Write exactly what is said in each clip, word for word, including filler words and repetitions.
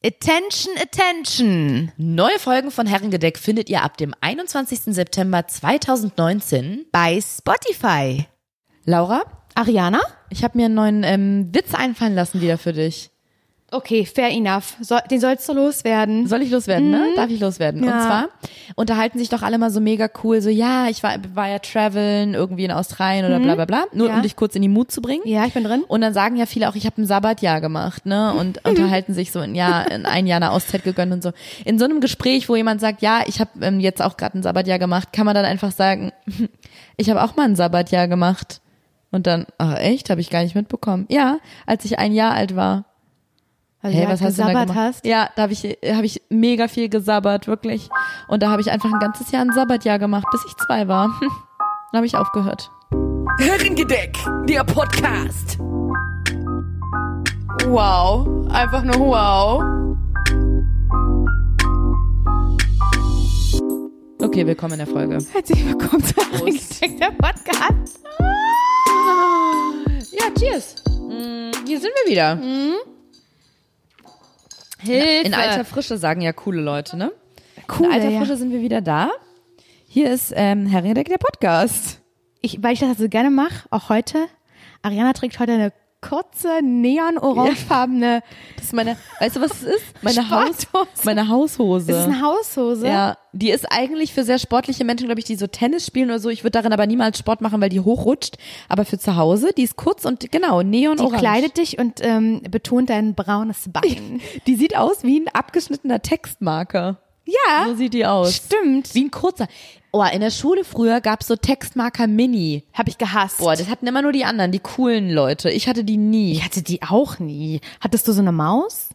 Attention, attention. Neue Folgen von Herrengedeck findet ihr ab dem einundzwanzigsten September zweitausendneunzehn bei Spotify. Laura, Ariana? ich habe mir einen neuen ähm, Witz einfallen lassen wieder für dich. Okay, fair enough. So, den sollst du loswerden. Soll ich loswerden, mhm. ne? Darf ich loswerden? Ja. Und zwar unterhalten sich doch alle mal so mega cool, so ja, ich war, war ja traveln irgendwie in Australien oder mhm. bla bla bla, nur ja. um dich kurz in die Mut zu bringen. Ja, ich bin drin. Und dann sagen ja viele auch, ich habe ein Sabbatjahr gemacht, ne? Und mhm. unterhalten sich so ein Jahr, in ein Jahr eine Auszeit gegönnt und so. In so einem Gespräch, wo jemand sagt, ja, ich habe ähm, jetzt auch gerade ein Sabbatjahr gemacht, kann man dann einfach sagen, ich habe auch mal ein Sabbatjahr gemacht. Und dann, ach echt, habe ich gar nicht mitbekommen. Ja, als ich ein Jahr alt war. Also Hey, was hast du da gemacht? Hast? Ja, da habe ich, hab ich mega viel gesabbert, wirklich. Und da habe ich einfach ein ganzes Jahr ein Sabbatjahr gemacht, bis ich zwei war. Dann habe ich aufgehört. Herrengedeck, der Podcast. Wow, einfach nur wow. Okay, willkommen in der Folge. Herzlich willkommen zu Herrengedeck, der Podcast. Ja, cheers. Hier sind wir wieder. Mhm. Hilfe. In alter Frische sagen ja coole Leute, ne? Cool, In alter ja. Frische sind wir wieder da. Hier ist ähm, Herrengedeck, der Podcast. Ich, weil ich das so gerne mache, auch heute. Ariana trägt heute eine kurze, neon-orangefarbene. Das ist meine, weißt du, was es ist? Meine, Haus, Sporthose. meine Haushose. Das ist eine Haushose. Ja, die ist eigentlich für sehr sportliche Menschen, glaube ich, die so Tennis spielen oder so. Ich würde darin aber niemals Sport machen, weil die hochrutscht. Aber für zu Hause, die ist kurz und genau, neon-orange. Die kleidet dich und ähm, betont dein braunes Bein. Die sieht aus wie ein abgeschnittener Textmarker. Ja, So sieht die aus. stimmt. Wie ein kurzer. Oh, in der Schule früher gab's so Textmarker Mini. Habe ich gehasst. Boah, das hatten immer nur die anderen, die coolen Leute. Ich hatte die nie. Ich hatte die auch nie. Hattest du so eine Maus?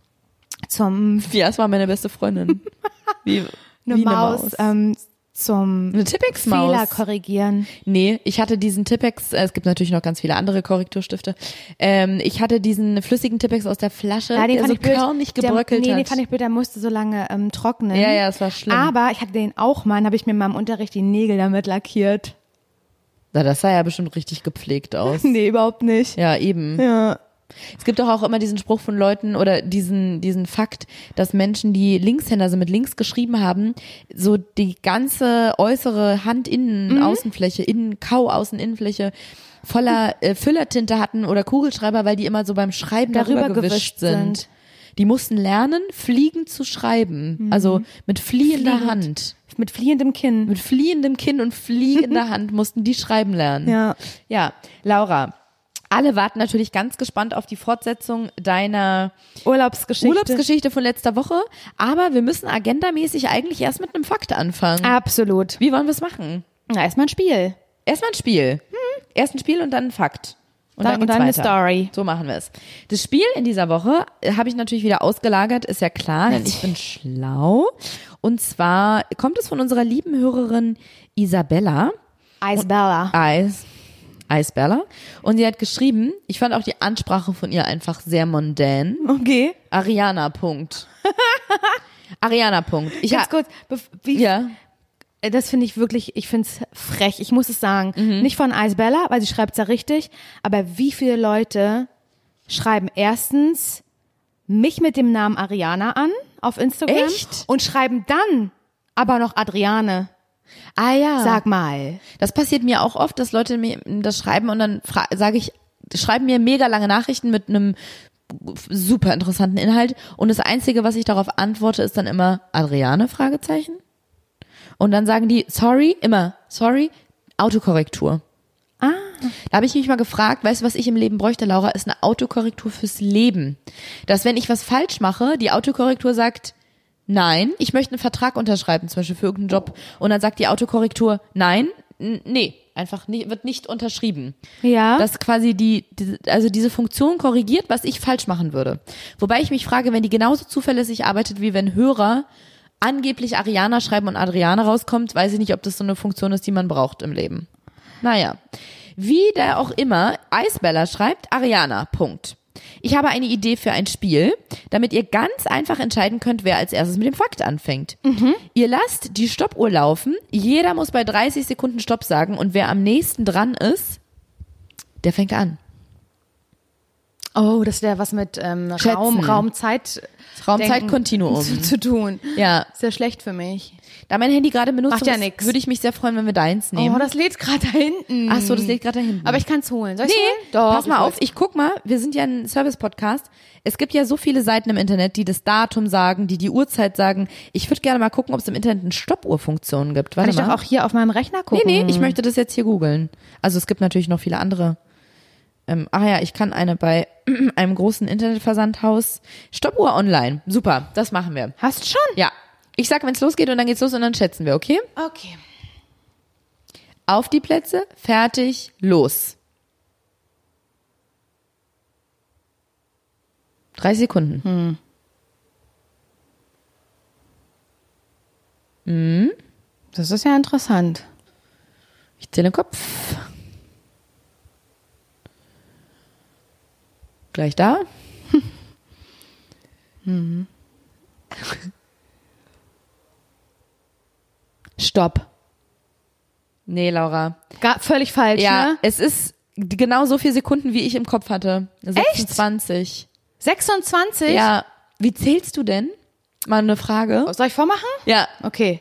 Zum Ja, es war meine beste Freundin. Wie, eine wie Maus, eine Maus. Ähm, zum Eine Tippex-Maus. Fehler korrigieren. Nee, ich hatte diesen Tippex, äh, es gibt natürlich noch ganz viele andere Korrekturstifte. Ähm, ich hatte diesen flüssigen Tippex aus der Flasche, Ja, den der fand so ich blöd. körnig Der- gebröckelt nee, hat. den fand ich blöd, der musste so lange ähm, trocknen. Ja, ja, das war schlimm. Aber ich hatte den auch mal, dann habe ich mir mal im Unterricht die Nägel damit lackiert. Na, das sah ja bestimmt richtig gepflegt aus. Nee, überhaupt nicht. Ja, eben. Ja. Es gibt doch auch immer diesen Spruch von Leuten oder diesen, diesen Fakt, dass Menschen, die Linkshänder sind, mit links geschrieben haben, so die ganze äußere Hand-Innen-Außenfläche, Innen, Kau-Außen-Innenfläche voller äh, Füllertinte hatten oder Kugelschreiber, weil die immer so beim Schreiben darüber, Darüber gewischt gewischt sind. sind. Die mussten lernen, fliegend zu schreiben. Also mit fliehender Fliegend. Hand. Mit fliehendem Kinn. Mit fliehendem Kinn und fliegender Hand mussten die schreiben lernen. Ja. Ja, Laura. Alle warten natürlich ganz gespannt auf die Fortsetzung deiner Urlaubsgeschichte. Urlaubsgeschichte von letzter Woche. Aber wir müssen agendamäßig eigentlich erst mit einem Fakt anfangen. Absolut. Wie wollen wir es machen? Na, erstmal ein Spiel. Erstmal ein Spiel. Hm. Erst ein Spiel und dann ein Fakt. Und Dann- dann, und geht's dann eine weiter. Story. So machen wir es. Das Spiel in dieser Woche äh, habe ich natürlich wieder ausgelagert, ist ja klar, denn ich bin schlau. Und zwar kommt es von unserer lieben Hörerin Isabella. Isabella. Eis. Eisbella. Und sie hat geschrieben, ich fand auch die Ansprache von ihr einfach sehr mondän. Okay. Ariana, Punkt. Ariana, Punkt. Ich Ganz ha- kurz, bef- wie, Ja. äh, das finde ich wirklich, ich finde es frech, ich muss es sagen. Mhm. Nicht von Isabella, weil sie schreibt es ja richtig, aber wie viele Leute schreiben erstens mich mit dem Namen Ariana an auf Instagram Echt? und schreiben dann aber noch Adriane. Ah ja. Sag mal. Das passiert mir auch oft, dass Leute mir das schreiben und dann fra- sage ich, schreiben mir mega lange Nachrichten mit einem super interessanten Inhalt und das Einzige, was ich darauf antworte, ist dann immer Adriane, Fragezeichen. Und dann sagen die, sorry, immer, sorry, Autokorrektur. Ah. Da habe ich mich mal gefragt, weißt du, was ich im Leben bräuchte, Laura, ist eine Autokorrektur fürs Leben. Dass wenn ich was falsch mache, die Autokorrektur sagt, nein, ich möchte einen Vertrag unterschreiben, zum Beispiel für irgendeinen Job. Und dann sagt die Autokorrektur, nein, n- nee, einfach nie, wird nicht unterschrieben. Ja. Dass quasi die, die, also diese Funktion korrigiert, was ich falsch machen würde. Wobei ich mich frage, wenn die genauso zuverlässig arbeitet, wie wenn Hörer angeblich Ariana schreiben und Adriane rauskommt, weiß ich nicht, ob das so eine Funktion ist, die man braucht im Leben. Naja. Wie der auch immer, Eisbella schreibt, Ariana, Punkt. Ich habe eine Idee für ein Spiel, damit ihr ganz einfach entscheiden könnt, wer als erstes mit dem Fakt anfängt. Mhm. Ihr lasst die Stoppuhr laufen, jeder muss bei dreißig Sekunden Stopp sagen und wer am nächsten dran ist, der fängt an. Oh, das wäre was mit ähm, Schätzen. Raum, Raumzeit. Raumzeitkontinuum. Zu, zu tun. Ja. Ist ja schlecht für mich. Da mein Handy gerade benutzt Macht ja ist, nix. würde ich mich sehr freuen, wenn wir deins nehmen. Oh, das lädt gerade da hinten. Ach so, das lädt gerade da hinten. Aber ich kann es holen. Soll ich Nee, holen? Doch. pass mal auf, ich guck mal, wir sind ja ein Service-Podcast. Es gibt ja so viele Seiten im Internet, die das Datum sagen, die die Uhrzeit sagen. Ich würde gerne mal gucken, ob es im Internet eine Stoppuhrfunktion gibt. Kann Warte ich mal. doch auch hier auf meinem Rechner gucken. Nee, nee, ich möchte das jetzt hier googeln. Also es gibt natürlich noch viele andere. Ähm, ach ja, ich kann eine bei einem großen Internetversandhaus. Stoppuhr online. Super, das machen wir. Hast schon? Ja. Ich sag, wenn es losgeht und dann geht's los und dann schätzen wir, okay? Okay. Auf die Plätze, fertig, los. Drei Sekunden. Hm. Hm. Das ist ja interessant. Ich zähle den Kopf. Gleich da. Hm. Stopp. Nee, Laura. Gar, völlig falsch, Ja, ne? es ist genau so viele Sekunden, wie ich im Kopf hatte. sechsundzwanzig. sechsundzwanzig? Ja. Wie zählst du denn? Mal eine Frage. Soll ich vormachen? Ja. Okay.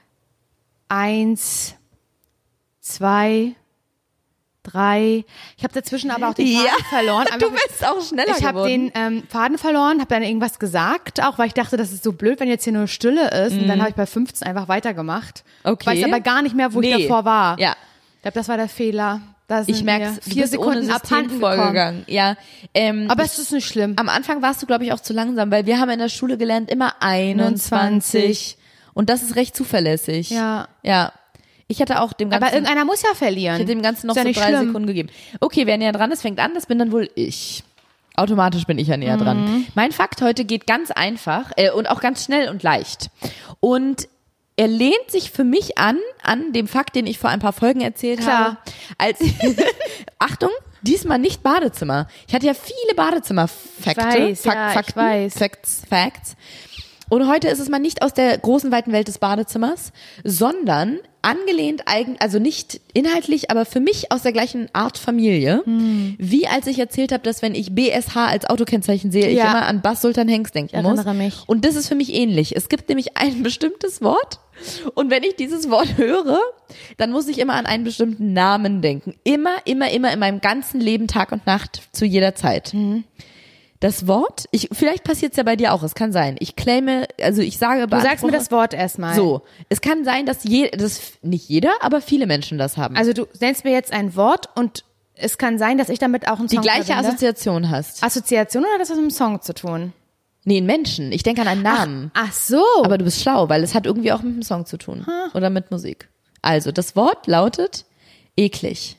Eins, zwei, drei. Ich habe dazwischen aber auch den Faden Ja, verloren. du Einfach- bist auch schneller Ich habe geworden. den ähm, Faden verloren, habe dann irgendwas gesagt, auch weil ich dachte, das ist so blöd, wenn jetzt hier nur Stille ist. Und dann habe ich bei fünfzehn einfach weitergemacht. Okay. Weiß aber gar nicht mehr, wo Nee. ich davor war. Ja. Ich glaube, das war der Fehler. Da sind Ich merke, mir du vier bist Sekunden ohne System abhanden gekommen. vorgegangen. Ja. Ähm, Aber ich, es ist nicht schlimm. am Anfang warst du, glaube ich, auch zu langsam, weil wir haben in der Schule gelernt, immer einundzwanzig. Und das ist recht zuverlässig. Ja. Ja. Ich hatte auch dem Ganzen... Aber irgendeiner muss ja verlieren. Ich hätte dem Ganzen noch Ist ja so nicht drei schlimm. Sekunden gegeben. Okay, wer näher dran ist, fängt an. Das bin dann wohl ich. Automatisch bin ich ja näher Mhm. dran. Mein Fakt heute geht ganz einfach äh, und auch ganz schnell und leicht. Und er lehnt sich für mich an, an dem Fakt, den ich vor ein paar Folgen erzählt Klar. habe. Als Achtung, diesmal nicht Badezimmer. Ich hatte ja viele Badezimmer-Fakte. weiß, Fak- ja, ich Fakten, weiß. Facts, Facts. Und heute ist es mal nicht aus der großen, weiten Welt des Badezimmers, sondern angelehnt eigen, also nicht inhaltlich, aber für mich aus der gleichen Art Familie, Hm. wie als ich erzählt habe, dass wenn ich B S H als Autokennzeichen sehe, ich Ja. immer an Bas Sultan Hengst denken Ich muss. erinnere mich. Und das ist für mich ähnlich. Es gibt nämlich ein bestimmtes Wort und wenn ich dieses Wort höre, dann muss ich immer an einen bestimmten Namen denken. Immer, immer, immer in meinem ganzen Leben, Tag und Nacht, zu jeder Zeit. Mhm. Das Wort, ich, vielleicht passiert es ja bei dir auch, es kann sein. Ich claime, also ich sage, Du sagst mir das Wort erstmal. so. Es kann sein, dass je, das nicht jeder, aber viele Menschen das haben. Also du nennst mir jetzt ein Wort und es kann sein, dass ich damit auch einen die Song gleiche verbinde. Assoziation hast. Assoziation oder hat das was mit dem Song zu tun? Nee, einen Menschen. Ich denke an einen Namen. Ach so. Aber du bist schlau, weil es hat irgendwie auch mit dem Song zu tun. Oder mit Musik. Also, das Wort lautet eklig.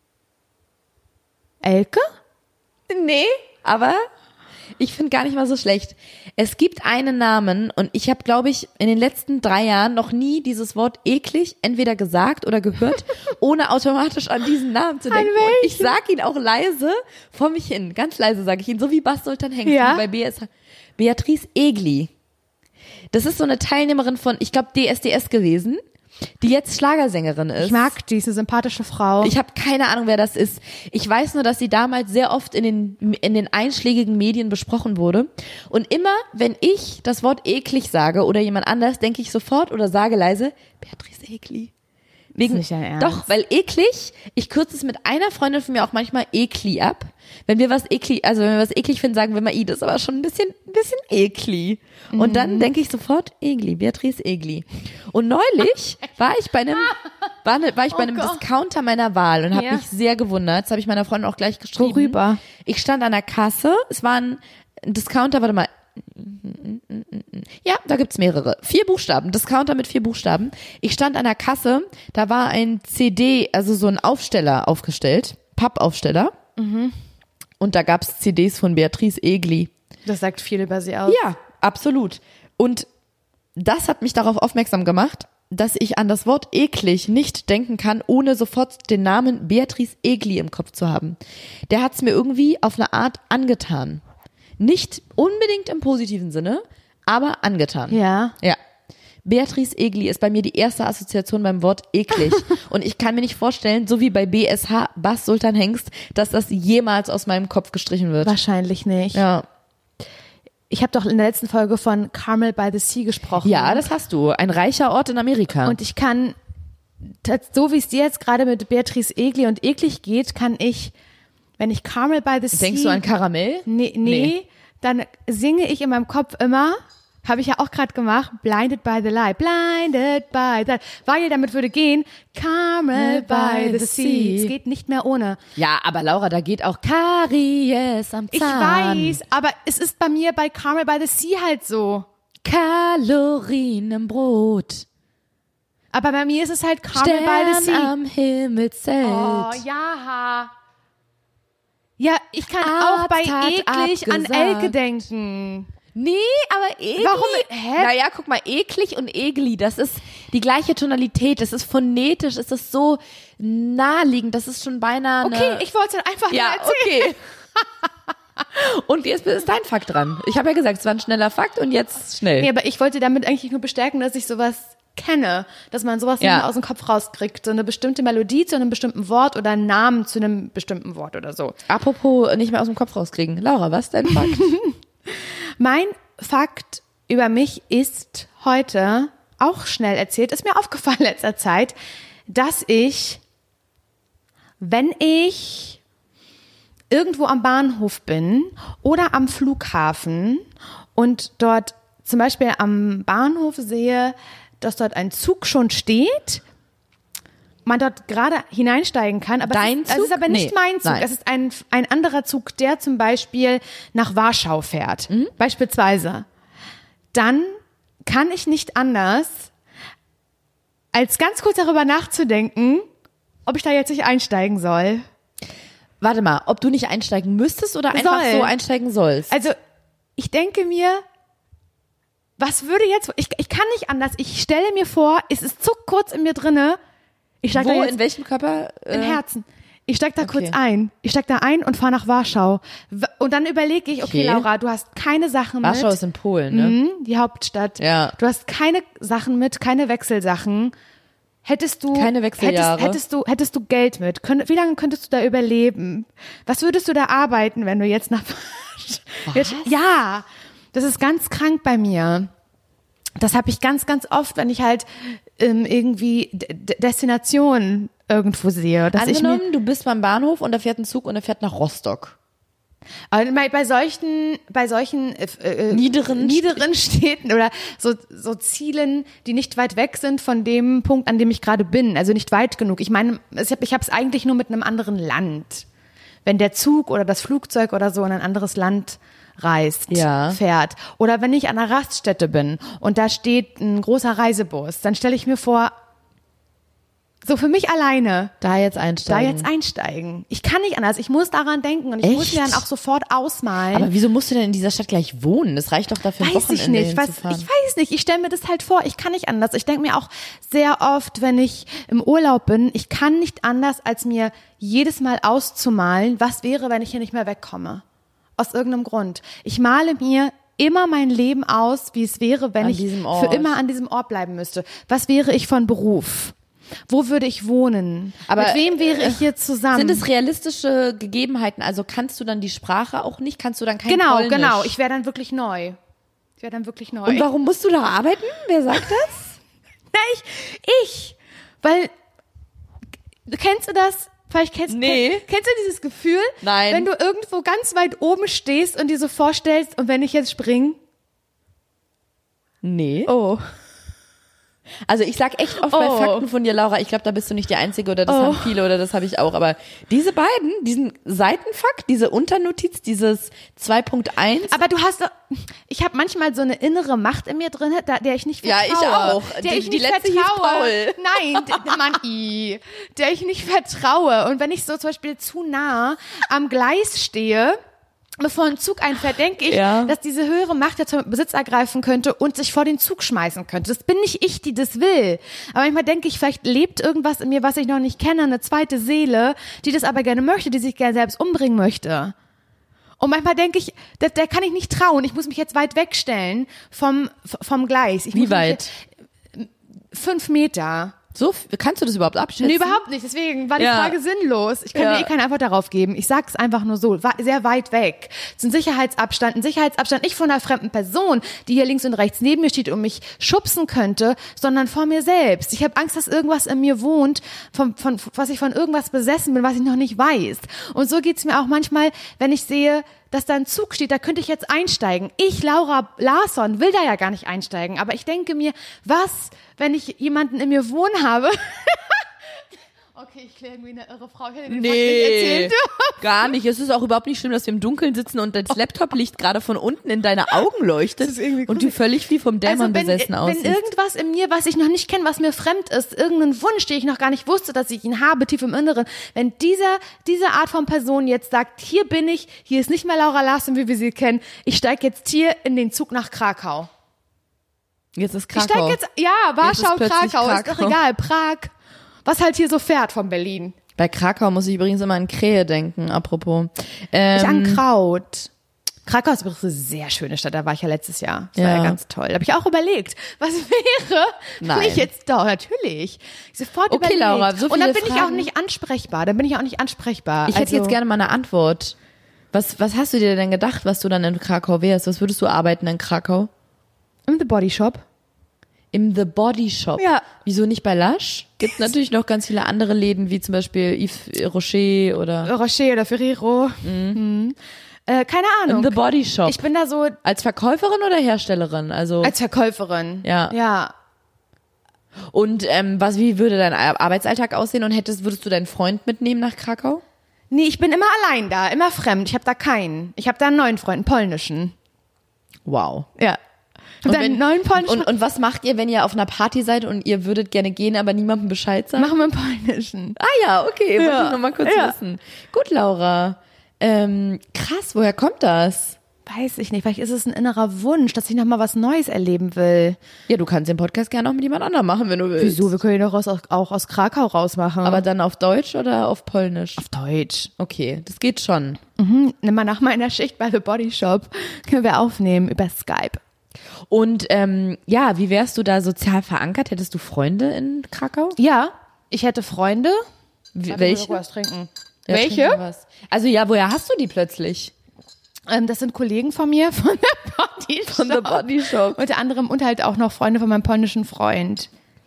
Elke? Nee, aber ich finde gar nicht mal so schlecht. Es gibt einen Namen und ich habe, glaube ich, in den letzten drei Jahren noch nie dieses Wort eklig entweder gesagt oder gehört, ohne automatisch an diesen Namen zu denken. Und ich sag ihn auch leise vor mich hin. Ganz leise sage ich ihn, so wie Bas Sultan Hengst Ja. wie bei B S H. Beatrice Egli. Das ist so eine Teilnehmerin von, ich glaube, D S D S gewesen, die jetzt Schlagersängerin ist. Ich mag die, ist eine sympathische Frau. Ich habe keine Ahnung, wer das ist. Ich weiß nur, dass sie damals sehr oft in den, in den einschlägigen Medien besprochen wurde. Und immer, wenn ich das Wort eklig sage oder jemand anders, denke ich sofort oder sage leise, Beatrice Egli. Wegen, nicht dein Ernst? doch, weil eklig, ich kürze es mit einer Freundin von mir auch manchmal ekli ab. Wenn wir was eklig, also wenn wir was eklig finden, sagen wir mal, i, das ist aber schon ein bisschen, ein bisschen ekli. Und Mhm. dann denke ich sofort, Egli, Beatrice Egli. Und neulich war ich bei einem, war, ne, war ich bei einem Gott. Discounter meiner Wahl und habe Ja. mich sehr gewundert. Das habe ich meiner Freundin auch gleich geschrieben. Worüber? Ich stand an der Kasse, es war ein Discounter, warte mal. Ja, da gibt's mehrere. Vier Buchstaben, Discounter mit vier Buchstaben. Ich stand an der Kasse, da war ein C D, also so ein Aufsteller aufgestellt, Pappaufsteller. Und da gab's C Ds von Beatrice Egli. Das sagt viel über sie aus. Ja, absolut. Und das hat mich darauf aufmerksam gemacht, dass ich an das Wort eklig nicht denken kann, ohne sofort den Namen Beatrice Egli im Kopf zu haben. Der hat's mir irgendwie auf eine Art angetan. Nicht unbedingt im positiven Sinne, aber angetan. Ja. Ja. Beatrice Egli ist bei mir die erste Assoziation beim Wort eklig. Und ich kann mir nicht vorstellen, so wie bei B S H, Bas Sultan Hengst, dass das jemals aus meinem Kopf gestrichen wird. Wahrscheinlich nicht. Ja. Ich habe doch in der letzten Folge von Carmel by the Sea gesprochen. Ja, das hast du. Ein reicher Ort in Amerika. Und ich kann, so wie es dir jetzt gerade mit Beatrice Egli und eklig geht, kann ich, wenn ich Carmel by the Sea... Denkst du an Karamell? Nee, nee, nee. Dann singe ich in meinem Kopf immer... Habe ich ja auch gerade gemacht. Blinded by the light. Blinded by the... Weil damit würde gehen. Carmel by the sea. Es geht nicht mehr ohne. Ja, aber Laura, da geht auch Karies am Zahn. Ich weiß, aber es ist bei mir bei Carmel by the sea halt so. Kalorien im Brot. Aber bei mir ist es halt Carmel Stern by the sea. am Himmelszelt. Oh, ja. Ja, ich kann Arzt auch bei hat eklig an abgesagt. Elke denken. Nee, aber eklig. Warum? Hä? Naja, guck mal, eklig und egli, das ist die gleiche Tonalität, das ist phonetisch, es ist so naheliegend, das ist schon beinahe eine... Okay, ich wollte es einfach Ja, nur erzählen. okay. Und jetzt ist dein Fakt dran. Ich habe ja gesagt, es war ein schneller Fakt und jetzt schnell. Nee, aber ich wollte damit eigentlich nur bestärken, dass ich sowas kenne, dass man sowas Ja. nicht mehr aus dem Kopf rauskriegt. So eine bestimmte Melodie zu einem bestimmten Wort oder einen Namen zu einem bestimmten Wort oder so. Apropos nicht mehr aus dem Kopf rauskriegen. Laura, was ist dein Fakt? Mein Fakt über mich ist heute auch schnell erzählt, ist mir aufgefallen in letzter Zeit, dass ich, wenn ich irgendwo am Bahnhof bin oder am Flughafen und dort zum Beispiel am Bahnhof sehe, dass dort ein Zug schon steht, man dort gerade hineinsteigen kann, aber Dein es ist, es Zug? ist aber nicht Nee, mein Zug. nein. Es ist ein, ein anderer Zug, der zum Beispiel nach Warschau fährt, Mhm. beispielsweise. Dann kann ich nicht anders, als ganz kurz darüber nachzudenken, ob ich da jetzt nicht einsteigen soll. Warte mal, ob du nicht einsteigen müsstest oder einfach Soll. so einsteigen sollst? Also ich denke mir, was würde jetzt, ich, ich kann nicht anders, ich stelle mir vor, es ist zuck kurz in mir drinne, ich steig da Wo, jetzt in welchem Körper? im Äh, Herzen. Ich steig da okay. kurz ein. Ich steig da ein und fahre nach Warschau. W- Und dann überlege ich, okay, Okay. Laura, du hast keine Sachen mit. Warschau ist in Polen, ne? Mhm, die Hauptstadt. Ja. Du hast keine Sachen mit, keine Wechselsachen. Hättest du Keine Wechseljahre. Hättest, hättest du hättest du Geld mit? Könnt, wie lange könntest du da überleben? Was würdest du da arbeiten, wenn du jetzt nach jetzt, Ja, das ist ganz krank bei mir. Das habe ich ganz ganz oft, wenn ich halt ähm, irgendwie D- D- Destination irgendwo sehe, dass ich mir Angenommen, du bist beim Bahnhof und da fährt ein Zug und der fährt nach Rostock. Aber bei, bei solchen, bei solchen äh, äh, Niederen niederen Städten oder so, so Zielen, die nicht weit weg sind von dem Punkt, an dem ich gerade bin, also nicht weit genug. Ich meine, ich habe ich es eigentlich nur mit einem anderen Land. Wenn der Zug oder das Flugzeug oder so in ein anderes Land reist, Ja. fährt. Oder wenn ich an einer Raststätte bin und da steht ein großer Reisebus, dann stelle ich mir vor, so für mich alleine, Da jetzt da einsteigen. jetzt einsteigen. Ich kann nicht anders. Ich muss daran denken und ich Echt? muss mir dann auch sofort ausmalen. Aber wieso musst du denn in dieser Stadt gleich wohnen? Das reicht doch dafür, ein weiß ich Wochenende nicht. Was, hinzufahren. ich weiß nicht. Ich stelle mir das halt vor. Ich kann nicht anders. Ich denke mir auch sehr oft, wenn ich im Urlaub bin, ich kann nicht anders, als mir jedes Mal auszumalen, was wäre, wenn ich hier nicht mehr wegkomme. Aus irgendeinem Grund. Ich male mir immer mein Leben aus, wie es wäre, wenn An ich diesem für Ort. immer an diesem Ort bleiben müsste. Was wäre ich von Beruf? Wo würde ich wohnen? Aber, Mit wem wäre ich hier zusammen? Sind es realistische Gegebenheiten? Also kannst du dann die Sprache auch nicht? Kannst du dann kein Genau, Polnisch? genau. Ich wäre dann wirklich neu. Ich wäre dann wirklich neu. Und warum musst du da arbeiten? Wer sagt das? Na, ich, ich, weil, kennst du das? Vielleicht kennst, Nee. kenn, kennst du dieses Gefühl? Nein. Wenn du irgendwo ganz weit oben stehst und dir so vorstellst, und wenn ich jetzt springe? Nee. Oh. Also ich sag echt oft bei Oh. Fakten von dir, Laura, ich glaube, da bist du nicht die Einzige oder das Oh. haben viele oder das habe ich auch. Aber diese beiden, diesen Seitenfakt, diese Unternotiz, dieses zwei Punkt eins. Aber du hast, ich habe manchmal so eine innere Macht in mir drin, da- der ich nicht Ja, vertraue. ich auch. Der Die- ich die nicht letzte hieß vertraue. Paul. Nein, d- Mann, i, der ich nicht vertraue. Und wenn ich so zum Beispiel zu nah am Gleis stehe, bevor ein Zug einfährt, denke ich, Ja. dass diese höhere Macht jetzt Besitz ergreifen könnte und sich vor den Zug schmeißen könnte. Das bin nicht ich, die das will. Aber manchmal denke ich, vielleicht lebt irgendwas in mir, was ich noch nicht kenne, eine zweite Seele, die das aber gerne möchte, die sich gerne selbst umbringen möchte. Und manchmal denke ich, der, der kann ich nicht trauen. Ich muss mich jetzt weit wegstellen vom, vom Gleis. Ich Wie muss mich weit? jetzt- fünf Meter. So, kannst du das überhaupt abschätzen? Nee, überhaupt nicht. Deswegen war die Ja. Frage sinnlos. Ich kann Ja. dir eh keine Antwort darauf geben. Ich sag's einfach nur so. War sehr weit weg. Es ist ein Sicherheitsabstand. Ein Sicherheitsabstand nicht von einer fremden Person, die hier links und rechts neben mir steht und mich schubsen könnte, sondern vor mir selbst. Ich habe Angst, dass irgendwas in mir wohnt, von, von, was ich von irgendwas besessen bin, was ich noch nicht weiß. Und so geht's mir auch manchmal, wenn ich sehe, dass da ein Zug steht, da könnte ich jetzt einsteigen. Ich, Laura Larsson, will da ja gar nicht einsteigen. Aber ich denke mir, was, wenn ich jemanden in mir wohnen habe? Okay, ich klinge irgendwie eine irre Frau. Ich hätte den Fakt nicht erzählt. gar nicht. Es ist auch überhaupt nicht schlimm, dass wir im Dunkeln sitzen und das Laptop-Licht gerade von unten in deine Augen leuchtet Das ist irgendwie und du völlig wie vom Dämon Also wenn, besessen wenn aussiehst. irgendwas in mir, was ich noch nicht kenne, was mir fremd ist, irgendein Wunsch, den ich noch gar nicht wusste, dass ich ihn habe, tief im Inneren, wenn dieser, diese Art von Person jetzt sagt, hier bin ich, hier ist nicht mehr Laura Larsson, wie wir sie kennen, ich steige jetzt hier in den Zug nach Krakau. Jetzt ist Ich steige Krakau. jetzt, ja, Warschau, plötzlich Krakau, ist doch Krakau. egal, Prag, was halt hier so fährt von Berlin. Bei Krakau muss ich übrigens immer an Krähe denken, apropos. Ähm, Ich an Kraut. Krakau ist übrigens eine sehr schöne Stadt, da war ich ja letztes Jahr. Das war Ja. ja ganz toll. Da habe ich auch überlegt, was wäre, Nein. wenn ich jetzt da, natürlich. Ich sofort Okay, überlegt. Laura, so Und dann viele bin ich auch Fragen. nicht ansprechbar, dann bin ich auch nicht ansprechbar. Ich hätte also, jetzt gerne mal eine Antwort. Was, was hast du dir denn gedacht, was du dann in Krakau wärst? Was würdest du arbeiten in Krakau? in the Body Shop. Im The Body Shop. Ja. Wieso nicht bei Lush? Gibt natürlich noch ganz viele andere Läden, wie zum Beispiel Yves Rocher oder Rocher oder Ferrero. Mhm. Äh, keine Ahnung. im The Body Shop. Ich bin da so Als Verkäuferin oder Herstellerin? Also als Verkäuferin. Ja. Ja. und ähm, was? Wie würde dein Ar- Arbeitsalltag aussehen? Und hättest, würdest du deinen Freund mitnehmen nach Krakau? Nee, ich bin immer allein da, immer fremd. Ich habe da keinen. Ich habe da einen neuen Freund, einen polnischen. Wow. Ja. Und einen neuen polnischen. Und, und was macht ihr, wenn ihr auf einer Party seid und ihr würdet gerne gehen, aber niemandem Bescheid sagen? machen wir einen polnischen. Ah ja, okay, wollte Ja. ich nur mal kurz Ja. wissen. Gut, Laura. Ähm, krass, woher kommt das? Weiß ich nicht, vielleicht ist es ein innerer Wunsch, dass ich nochmal was Neues erleben will. Ja, du kannst den Podcast gerne auch mit jemand anderem machen, wenn du willst. Wieso? Wir können ihn doch aus, auch aus Krakau rausmachen. Aber dann auf Deutsch oder auf Polnisch? auf Deutsch. Okay, das geht schon. Mhm. Nimm mal nach meiner Schicht bei The Body Shop. Können wir aufnehmen über Skype. Und ähm, ja, wie wärst du da sozial verankert? Hättest du Freunde in Krakau? Ja, ich hätte Freunde. Wie, Warte, welche? ich will was trinken. Ja, welche? trink mal was. Also ja, woher hast du die plötzlich? Ähm, das sind Kollegen von mir von der Body Shop. Von The Body Shop. Unter anderem und halt auch noch Freunde von meinem polnischen Freund.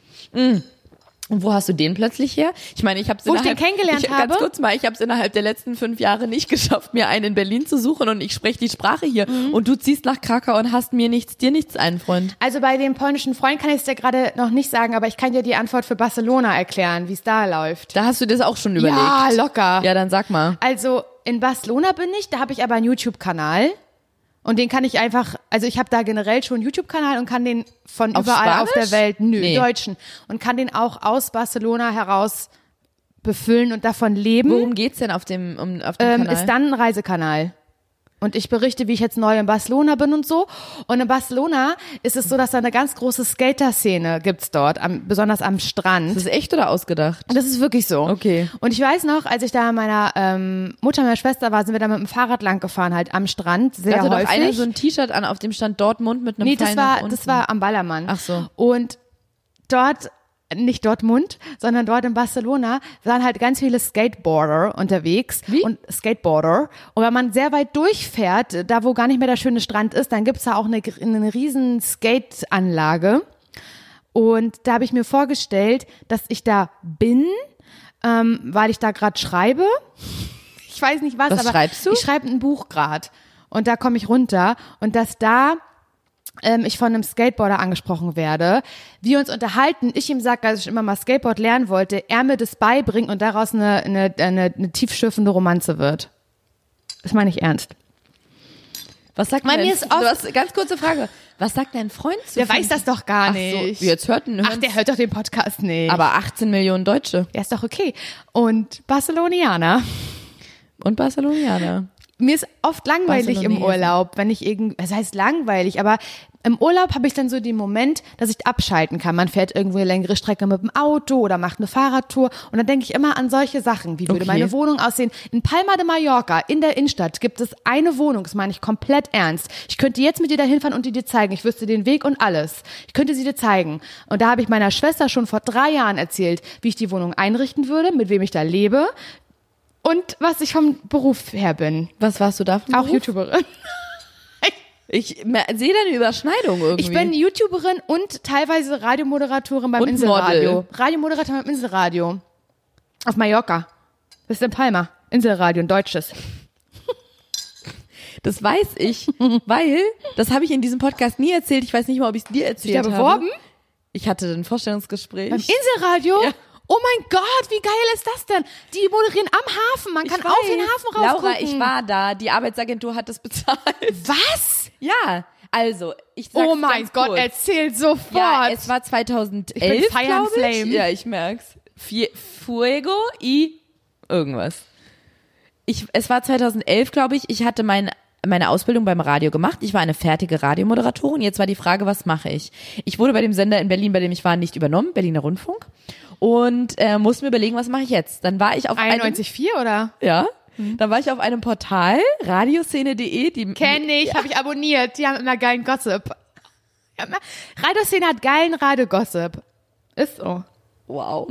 Und wo hast du den plötzlich her? Ich meine, ich habe Wo ich den kennengelernt ich, habe? Ganz kurz mal, ich habe es innerhalb der letzten fünf Jahre nicht geschafft, mir einen in Berlin zu suchen und ich spreche die Sprache hier. Mhm. Und du ziehst nach Krakau und hast mir nichts, dir nichts ein, Freund. Also bei dem polnischen Freund kann ich es dir gerade noch nicht sagen, aber ich kann dir die Antwort für Barcelona erklären, wie es da läuft. Da hast du das auch schon überlegt. Ja, locker. Ja, dann sag mal. Also in Barcelona bin ich, da habe ich aber einen YouTube-Kanal. Und den kann ich einfach, also ich habe da generell schon einen YouTube-Kanal und kann den von Auf überall auf Spanisch? der Welt, nö, Nee. Deutschen, und kann den auch aus Barcelona heraus befüllen und davon leben. Worum geht's denn auf dem, um, auf dem ähm, Kanal? ist dann ein Reisekanal. Und ich berichte, wie ich jetzt neu in Barcelona bin und so. Und in Barcelona ist es so, dass da eine ganz große Skater-Szene gibt's dort, am, besonders am Strand. Ist das echt oder ausgedacht? Das ist wirklich so. Okay. Und ich weiß noch, als ich da mit meiner ähm, Mutter, meiner Schwester war, sind wir da mit dem Fahrrad lang gefahren, halt am Strand, sehr Hatte doch häufig. einer so ein T-Shirt an, auf dem stand Dortmund mit einem nee, das Pfeil nach war, unten. das war am Ballermann. Ach so. Und dort, nicht Dortmund, sondern dort in Barcelona, waren halt ganz viele Skateboarder unterwegs. Wie? Und Skateboarder. Und wenn man sehr weit durchfährt, da wo gar nicht mehr der schöne Strand ist, dann gibt's da auch eine, eine riesen Skate-Anlage. Und da habe ich mir vorgestellt, dass ich da bin, ähm, weil ich da gerade schreibe. Ich weiß nicht was, Was aber schreibst du? ich schreibe ein Buch gerade. Und da komme ich runter. Und dass da ähm, ich von einem Skateboarder angesprochen werde, wir uns unterhalten, ich ihm sage, dass ich immer mal Skateboard lernen wollte, er mir das beibringt und daraus eine, eine, eine, eine tiefschürfende Romanze wird. Das meine ich ernst. Was sagt Bei dein, mir ist du oft- hast, ganz kurze Frage. Was sagt dein Freund zu Der fünf- weiß das doch gar Ach nicht. so, jetzt hörten, Ach, der hört doch den Podcast nicht. aber achtzehn Millionen Deutsche ja, ist doch okay. Und Barcelonianer. und Barcelonianer. mir ist oft langweilig im Urlaub, wenn ich irgendwie, das heißt langweilig, aber im Urlaub habe ich dann so den Moment, dass ich abschalten kann. Man fährt irgendwo eine längere Strecke mit dem Auto oder macht eine Fahrradtour und dann denke ich immer an solche Sachen. Wie würde Okay. meine Wohnung aussehen? In Palma de Mallorca, in der Innenstadt, gibt es eine Wohnung, das meine ich komplett ernst. Ich könnte jetzt mit dir da hinfahren und die dir zeigen. Ich wüsste den Weg und alles. Ich könnte sie dir zeigen. Und da habe ich meiner Schwester schon vor drei Jahren erzählt, wie ich die Wohnung einrichten würde, mit wem ich da lebe und was ich vom Beruf her bin. Was warst du da für ein Auch Beruf? YouTuberin. Ich me- sehe da eine Überschneidung irgendwie. Ich bin YouTuberin und teilweise Radiomoderatorin beim Und Inselradio. Model. Radiomoderatorin beim Inselradio. Auf Mallorca. Das ist in Palma. Inselradio, ein deutsches. Das weiß ich, weil, das habe ich in diesem Podcast nie erzählt. Ich weiß nicht mal, ob ich es dir erzählt Ja, habe. beworben? Ich hatte ein Vorstellungsgespräch. Beim Inselradio? Ja. Oh mein Gott, wie geil ist das denn? Die moderieren am Hafen. Man kann Ich auf weiß. den Hafen rausgucken. Laura, ich war da. Die Arbeitsagentur hat das bezahlt. Was? Ja, also, ich sag's Oh mein ganz Gott, kurz. erzähl sofort. Ja, es war zweitausendelf, Ich bin Fire and glaube ich. Flame. Ja, ich merk's. Fie- Fuego y irgendwas. Ich, es war zweitausendelf, glaube ich. Ich hatte mein, meine Ausbildung beim Radio gemacht. Ich war eine fertige Radiomoderatorin. Jetzt war die Frage, was mache ich? Ich wurde bei dem Sender in Berlin, bei dem ich war, nicht übernommen, Berliner Rundfunk. Und äh, musste mir überlegen, was mache ich jetzt? Dann war ich auf einundneunzig Komma vier oder? einem, ja, dann war ich auf einem Portal, radioszene punkt de. Die, Kenn ich, habe ich abonniert. Die haben immer geilen Gossip. Die haben immer- Radioszene hat geilen Radio-Gossip. Ist so. Wow.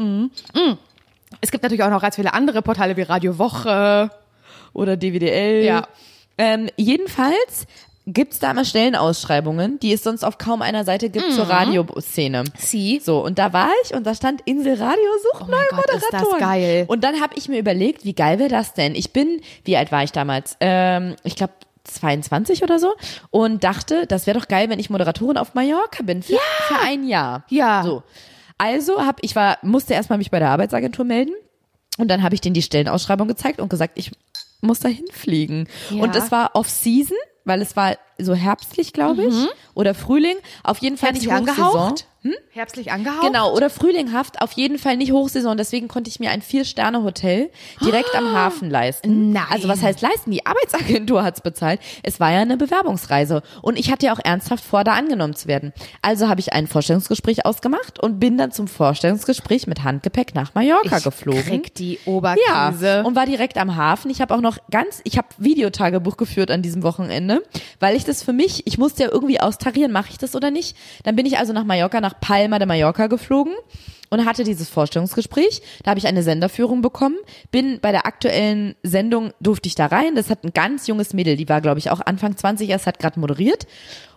Es gibt natürlich auch noch ganz viele andere Portale wie Radio Woche. Oder D W D L. Ja. Ähm, jedenfalls gibt's da immer Stellenausschreibungen, die es sonst auf kaum einer Seite gibt zur Radioszene. Sie? So, und da war ich und da stand Inselradio sucht Oh mein neue Gott, ist das Moderatoren. geil. Und dann habe ich mir überlegt, wie geil wäre das denn? Ich bin, wie alt war ich damals? Ähm, ich glaube zweiundzwanzig oder so und dachte, das wäre doch geil, wenn ich Moderatorin auf Mallorca bin für, für ein Jahr. Ja. So. Also hab ich war musste erstmal mich bei der Arbeitsagentur melden und dann habe ich denen die Stellenausschreibung gezeigt und gesagt, ich muss da hinfliegen. Ja. Und es war Off-Season, weil es war so herbstlich, glaube ich, oder Frühling. Auf jeden Fall nicht Herbstlich Hochsaison. angehaucht? Herbstlich angehaucht? Genau, oder frühlinghaft, auf jeden Fall nicht Hochsaison, deswegen konnte ich mir ein Vier-Sterne-Hotel direkt am Hafen leisten. Nein. Also was heißt leisten? Die Arbeitsagentur hat's bezahlt. Es war ja eine Bewerbungsreise und ich hatte ja auch ernsthaft vor, da angenommen zu werden. Also habe ich ein Vorstellungsgespräch ausgemacht und bin dann zum Vorstellungsgespräch mit Handgepäck nach Mallorca ich geflogen. krieg die Ja, Oberkrise. und war direkt am Hafen. Ich habe auch noch ganz, ich habe Videotagebuch geführt an diesem Wochenende, weil ich das für mich, ich musste ja irgendwie austarieren, mache ich das oder nicht. Dann bin ich also nach Mallorca, nach Palma de Mallorca geflogen und hatte dieses Vorstellungsgespräch. Da habe ich eine Senderführung bekommen, bin bei der aktuellen Sendung, durfte ich da rein. Das hat ein ganz junges Mädel, die war glaube ich auch Anfang zwanzig, erst hat gerade moderiert.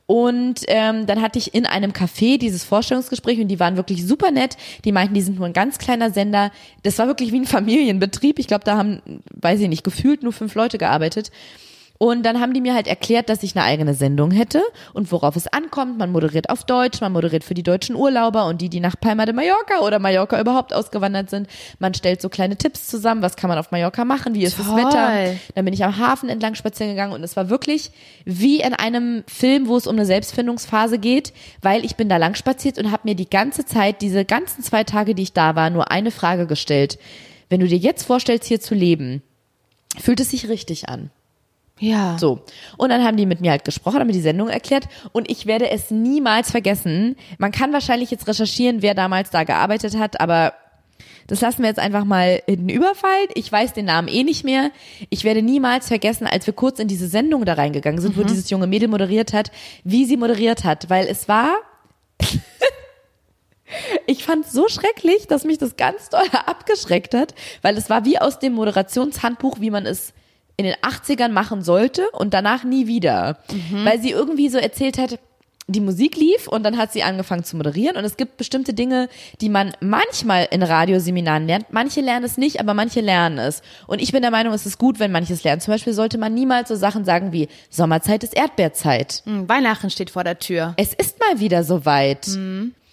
Und ähm, dann hatte ich in einem Café dieses Vorstellungsgespräch und die waren wirklich super nett. Die meinten, die sind nur ein ganz kleiner Sender. Das war wirklich wie ein Familienbetrieb. Ich glaube, da haben, weiß ich nicht, gefühlt nur fünf Leute gearbeitet. Und dann haben die mir halt erklärt, dass ich eine eigene Sendung hätte und worauf es ankommt. Man moderiert auf Deutsch, man moderiert für die deutschen Urlauber und die, die nach Palma de Mallorca oder Mallorca überhaupt ausgewandert sind. Man stellt so kleine Tipps zusammen, was kann man auf Mallorca machen, wie ist Toll. das Wetter. Dann bin ich am Hafen entlang spazieren gegangen und es war wirklich wie in einem Film, wo es um eine Selbstfindungsphase geht, weil ich bin da lang spaziert und habe mir die ganze Zeit, diese ganzen zwei Tage, die ich da war, nur eine Frage gestellt. Wenn du dir jetzt vorstellst, hier zu leben, fühlt es sich richtig an? Ja. So. Und dann haben die mit mir halt gesprochen, haben mir die Sendung erklärt und ich werde es niemals vergessen. Man kann wahrscheinlich jetzt recherchieren, wer damals da gearbeitet hat, aber das lassen wir jetzt einfach mal hinten überfallen. Ich weiß den Namen eh nicht mehr. Ich werde niemals vergessen, als wir kurz in diese Sendung da reingegangen sind, mhm. wo dieses junge Mädel moderiert hat, wie sie moderiert hat, weil es war ich fand es so schrecklich, dass mich das ganz doll abgeschreckt hat, weil es war wie aus dem Moderationshandbuch, wie man es in den achtzigern machen sollte und danach nie wieder. Mhm. Weil sie irgendwie so erzählt hat, die Musik lief und dann hat sie angefangen zu moderieren und es gibt bestimmte Dinge, die man manchmal in Radioseminaren lernt. Manche lernen es nicht, aber manche lernen es. Und ich bin der Meinung, es ist gut, wenn manches lernt. Zum Beispiel sollte man niemals so Sachen sagen wie Sommerzeit ist Erdbeerzeit. Hm, Weihnachten steht vor der Tür. Es ist mal wieder soweit. Mhm.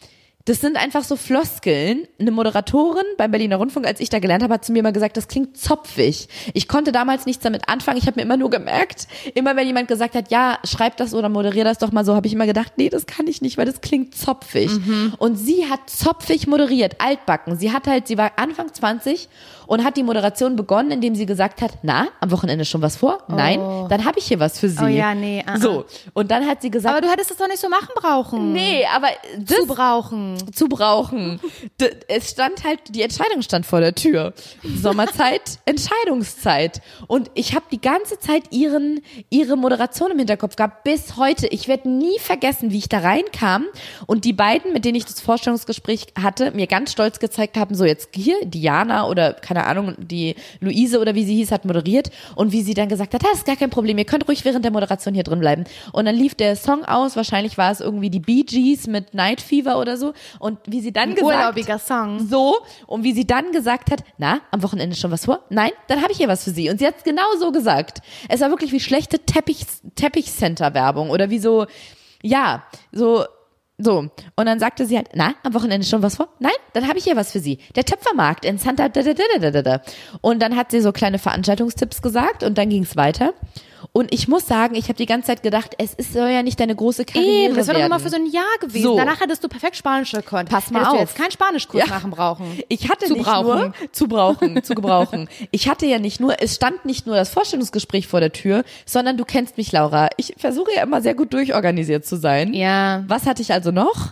Das sind einfach so Floskeln. Eine Moderatorin beim Berliner Rundfunk, als ich da gelernt habe, hat zu mir immer gesagt, das klingt zopfig. Ich konnte damals nichts damit anfangen. Ich habe mir immer nur gemerkt, immer wenn jemand gesagt hat, ja, schreib das oder moderier das doch mal so, habe ich immer gedacht, nee, das kann ich nicht, weil das klingt zopfig. Mhm. Und sie hat zopfig moderiert, altbacken. Sie hat halt, sie war Anfang zwanzig und hat die Moderation begonnen, indem sie gesagt hat, na, am Wochenende schon was vor? Nein, Oh. dann habe ich hier was für Sie. Oh ja, nee. Uh-uh. So, und dann hat sie gesagt, Aber du hättest das doch nicht so machen brauchen. nee, aber das Zu brauchen. zu brauchen. D- Es stand halt, die Entscheidung stand vor der Tür. Sommerzeit, Entscheidungszeit. Und ich habe die ganze Zeit ihren, ihre Moderation im Hinterkopf gehabt, bis heute. Ich werde nie vergessen, wie ich da reinkam und die beiden, mit denen ich das Vorstellungsgespräch hatte, mir ganz stolz gezeigt haben, so jetzt hier, Diana oder keine Ahnung, die Luise oder wie sie hieß, hat moderiert und wie sie dann gesagt hat, das ist gar kein Problem, ihr könnt ruhig während der Moderation hier drin bleiben. Und dann lief der Song aus, wahrscheinlich war es irgendwie die Bee Gees mit Night Fever oder so und wie sie dann Ein gesagt urlaubiger Song. so, und wie sie dann gesagt hat, na, am Wochenende schon was vor? Nein, dann habe ich hier was für Sie. Und sie hat es genau so gesagt. Es war wirklich wie schlechte Teppich, Teppichcenter-Werbung oder wie so, ja, so, so. Und dann sagte sie halt, na, am Wochenende schon was vor? Nein, dann habe ich hier was für Sie. Der Töpfermarkt in Santa, da, da, da, da, da, da. Und dann hat sie so kleine Veranstaltungstipps gesagt und dann ging es weiter. Und ich muss sagen, ich habe die ganze Zeit gedacht, es ist, soll ja nicht deine große Karriere Eben, das wäre doch werden. immer für so ein Jahr gewesen. So. Danach hättest du perfekt Spanisch gekonnt. Pass mal hättest du auf. jetzt keinen Spanischkurs Ja. machen brauchen. Ich hatte Zu nicht brauchen. nur zu brauchen, zu gebrauchen. Ich hatte ja nicht nur, es stand nicht nur das Vorstellungsgespräch vor der Tür, sondern du kennst mich, Laura. Ich versuche ja immer sehr gut durchorganisiert zu sein. Ja. Was hatte ich also noch?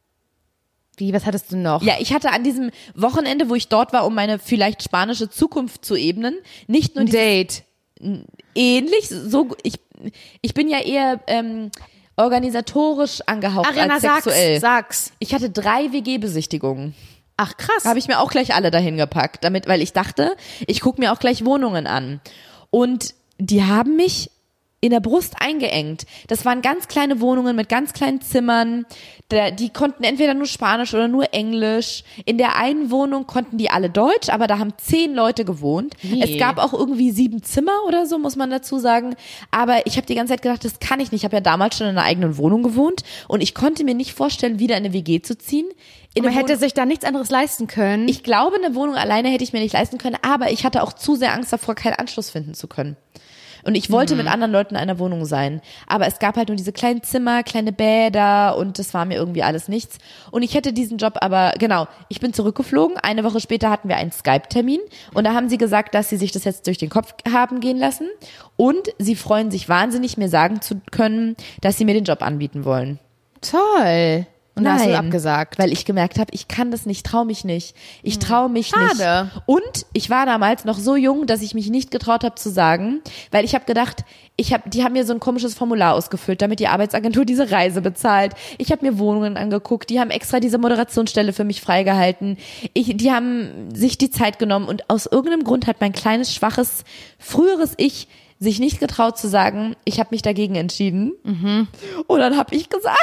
Wie, was hattest du noch? Ja, ich hatte an diesem Wochenende, wo ich dort war, um meine vielleicht spanische Zukunft zu ebnen, nicht nur Ein dieses, Date. ähnlich, so ich ich bin ja eher ähm, organisatorisch angehaucht Ariana, als sag's, sexuell. sag's. Ich hatte drei W G-Besichtigungen. Ach, krass. Habe ich mir auch gleich alle dahin gepackt, damit, weil ich dachte, ich gucke mir auch gleich Wohnungen an. Und die haben mich in der Brust eingeengt. Das waren ganz kleine Wohnungen mit ganz kleinen Zimmern. Da, die konnten entweder nur Spanisch oder nur Englisch. In der einen Wohnung konnten die alle Deutsch, aber da haben zehn Leute gewohnt. Wie? Es gab auch irgendwie sieben Zimmer oder so, muss man dazu sagen. Aber ich habe die ganze Zeit gedacht, das kann ich nicht. Ich habe ja damals schon in einer eigenen Wohnung gewohnt und ich konnte mir nicht vorstellen, wieder in eine W G zu ziehen. In Man eine hätte Wohnung- sich da nichts anderes leisten können. ich glaube, eine Wohnung alleine hätte ich mir nicht leisten können, aber ich hatte auch zu sehr Angst davor, keinen Anschluss finden zu können. Und ich wollte mit anderen Leuten in einer Wohnung sein. Aber es gab halt nur diese kleinen Zimmer, kleine Bäder und das war mir irgendwie alles nichts. Und ich hätte diesen Job aber, genau, ich bin zurückgeflogen. Eine Woche später hatten wir einen Skype-Termin und da haben sie gesagt, dass sie sich das jetzt durch den Kopf haben gehen lassen. Und sie freuen sich wahnsinnig, mir sagen zu können, dass sie mir den Job anbieten wollen. Toll. Und da hast du Nein, abgesagt. weil ich gemerkt habe, ich kann das nicht, traue mich nicht. Ich traue mich Schade. nicht. Und ich war damals noch so jung, dass ich mich nicht getraut habe zu sagen, weil ich habe gedacht, ich hab, die haben mir so ein komisches Formular ausgefüllt, damit die Arbeitsagentur diese Reise bezahlt. Ich habe mir Wohnungen angeguckt, die haben extra diese Moderationsstelle für mich freigehalten. Ich, die haben sich die Zeit genommen und aus irgendeinem Grund hat mein kleines, schwaches, früheres Ich sich nicht getraut zu sagen, ich habe mich dagegen entschieden. Mhm. Und dann habe ich gesagt,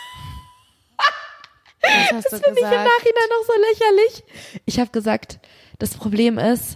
Was hast das du finde ich im gesagt? Nachhinein noch so lächerlich. Ich habe gesagt, das Problem ist,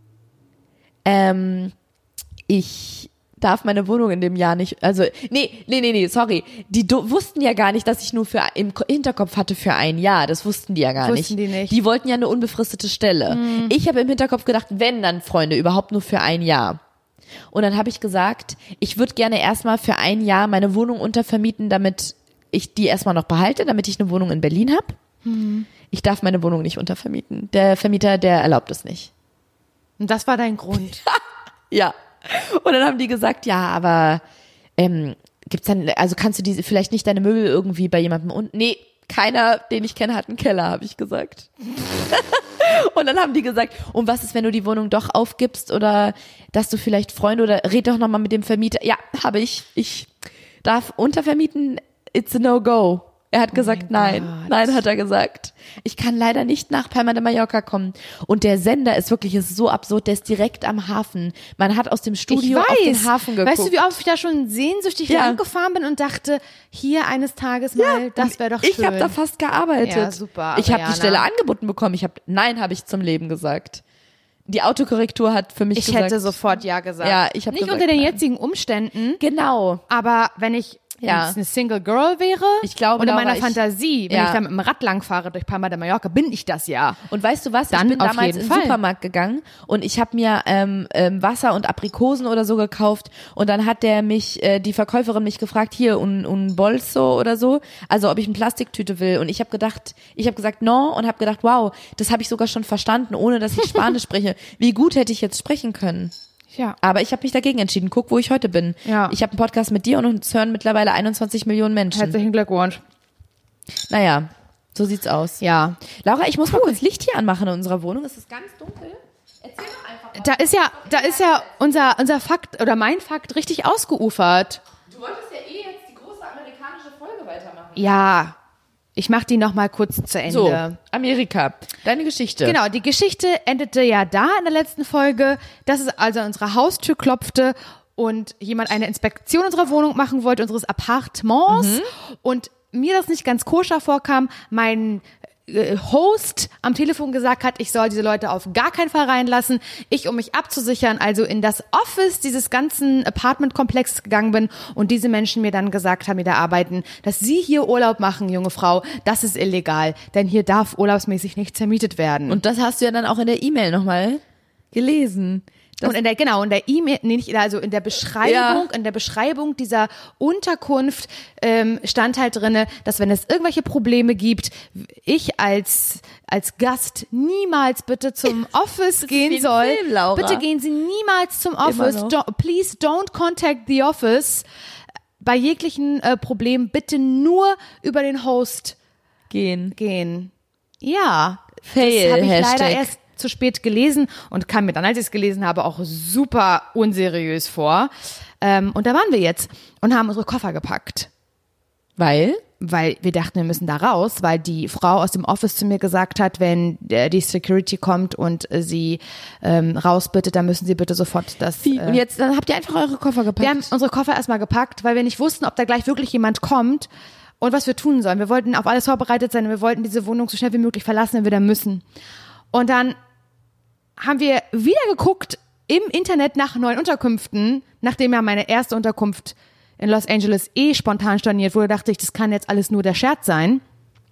ähm, ich darf meine Wohnung in dem Jahr nicht, also, nee, nee, nee, nee, sorry. Die do, wussten ja gar nicht, dass ich nur für, im Hinterkopf hatte für ein Jahr. Das wussten die ja gar Wussten nicht. die nicht. Die wollten ja eine unbefristete Stelle. Mhm. Ich habe im Hinterkopf gedacht, wenn dann, Freunde, überhaupt nur für ein Jahr. Und dann habe ich gesagt, ich würde gerne erstmal für ein Jahr meine Wohnung untervermieten, damit ich die erstmal noch behalte, damit ich eine Wohnung in Berlin habe. Mhm. Ich darf meine Wohnung nicht untervermieten. Der Vermieter, der erlaubt es nicht. Und das war dein Grund. Ja. Und dann haben die gesagt, ja, aber ähm, gibt's dann, also kannst du diese vielleicht nicht deine Möbel irgendwie bei jemandem unten? Nee, keiner, den ich kenne, hat einen Keller, habe ich gesagt. Und dann haben die gesagt, und was ist, wenn du die Wohnung doch aufgibst oder dass du vielleicht Freunde oder red doch nochmal mit dem Vermieter. Ja, habe ich. Ich darf untervermieten. It's a no-go. Er hat gesagt, nein. Gott. Nein, hat er gesagt. Ich kann leider nicht nach Palma de Mallorca kommen. Und der Sender ist wirklich, ist so absurd, der ist direkt am Hafen. Man hat aus dem Studio auf den Hafen geguckt. Weißt du, wie oft ich da schon sehnsüchtig Ja. lang gefahren bin und dachte, hier eines Tages mal, das wäre doch schön. Ich habe da fast gearbeitet. Ja, super, Ich habe Ariana. die Stelle angeboten bekommen. Ich habe, nein, habe ich zum Leben gesagt. Die Autokorrektur hat für mich ich gesagt. hätte sofort ja gesagt. Ja, ich hab Nicht gesagt, unter den nein. jetzigen Umständen, Genau. aber wenn ich Ja. eine Single Girl wäre. Ich glaube, Und in Laura, meiner ich- Fantasie, wenn ja. ich da mit dem Rad langfahre durch Palma de Mallorca, bin ich das ja. Und weißt du was? Dann ich bin auf damals jeden in den Fall. Supermarkt gegangen und ich habe mir ähm, ähm, Wasser und Aprikosen oder so gekauft und dann hat der mich, äh, die Verkäuferin mich gefragt, hier un, un Bolso oder so, also ob ich eine Plastiktüte will und ich habe gedacht, ich habe gesagt no und habe gedacht, wow, das habe ich sogar schon verstanden, ohne dass ich Spanisch spreche. Wie gut hätte ich jetzt sprechen können? Ja. Aber ich habe mich dagegen entschieden. Guck, wo ich heute bin. Ja. Ich habe einen Podcast mit dir und uns hören mittlerweile einundzwanzig Millionen Menschen. Herzlichen Glückwunsch. Naja, so sieht's aus. Ja. Laura, ich muss mal kurz Licht hier anmachen in unserer Wohnung. Es ist ganz dunkel. Erzähl doch einfach mal. Da ist ja, da ist ja unser, unser Fakt oder mein Fakt richtig ausgeufert. Du wolltest ja eh jetzt die große amerikanische Folge weitermachen. Ja. Ich mach die noch mal kurz zu Ende. So, Amerika. Deine Geschichte. Genau, die Geschichte endete ja da in der letzten Folge, dass es also an unsere Haustür klopfte und jemand eine Inspektion unserer Wohnung machen wollte, unseres Appartements. Mhm. Und mir das nicht ganz koscher vorkam, mein äh, Host am Telefon gesagt hat, ich soll diese Leute auf gar keinen Fall reinlassen. Ich, um mich abzusichern, also in das Office dieses ganzen Apartmentkomplexes gegangen bin und diese Menschen mir dann gesagt haben, die da arbeiten, dass sie hier Urlaub machen, junge Frau, das ist illegal, denn hier darf urlaubsmäßig nichts vermietet werden. Und das hast du ja dann auch in der E-Mail nochmal gelesen. Das Und in der, genau, in der E-Mail, nee, nicht, also in der Beschreibung, Ja. in der Beschreibung dieser Unterkunft ähm, stand halt drinne, dass wenn es irgendwelche Probleme gibt, ich als als Gast niemals bitte zum Office wie gehen ein soll. Film, Laura. Bitte gehen Sie niemals zum Office. noch. Don't, please don't contact the office. Bei jeglichen äh, Problemen bitte nur über den Host gehen. gehen. Ja, Fail, das habe ich Hashtag. leider erst zu spät gelesen und kam mir dann, als ich es gelesen habe, auch super unseriös vor. Ähm, und da waren wir jetzt und haben unsere Koffer gepackt, Weil? weil wir dachten, wir müssen da raus, weil die Frau aus dem Office zu mir gesagt hat, wenn äh, die Security kommt und äh, sie ähm, rausbittet, dann müssen sie bitte sofort das... Wie? Äh, Und jetzt, dann habt ihr einfach eure Koffer gepackt. wir haben unsere Koffer erstmal gepackt, weil wir nicht wussten, ob da gleich wirklich jemand kommt und was wir tun sollen. Wir wollten auf alles vorbereitet sein und wir wollten diese Wohnung so schnell wie möglich verlassen, wenn wir da müssen. Und dann haben wir wieder geguckt im Internet nach neuen Unterkünften, nachdem ja meine erste Unterkunft in Los Angeles eh spontan storniert wurde, dachte ich, das kann jetzt alles nur der Scherz sein.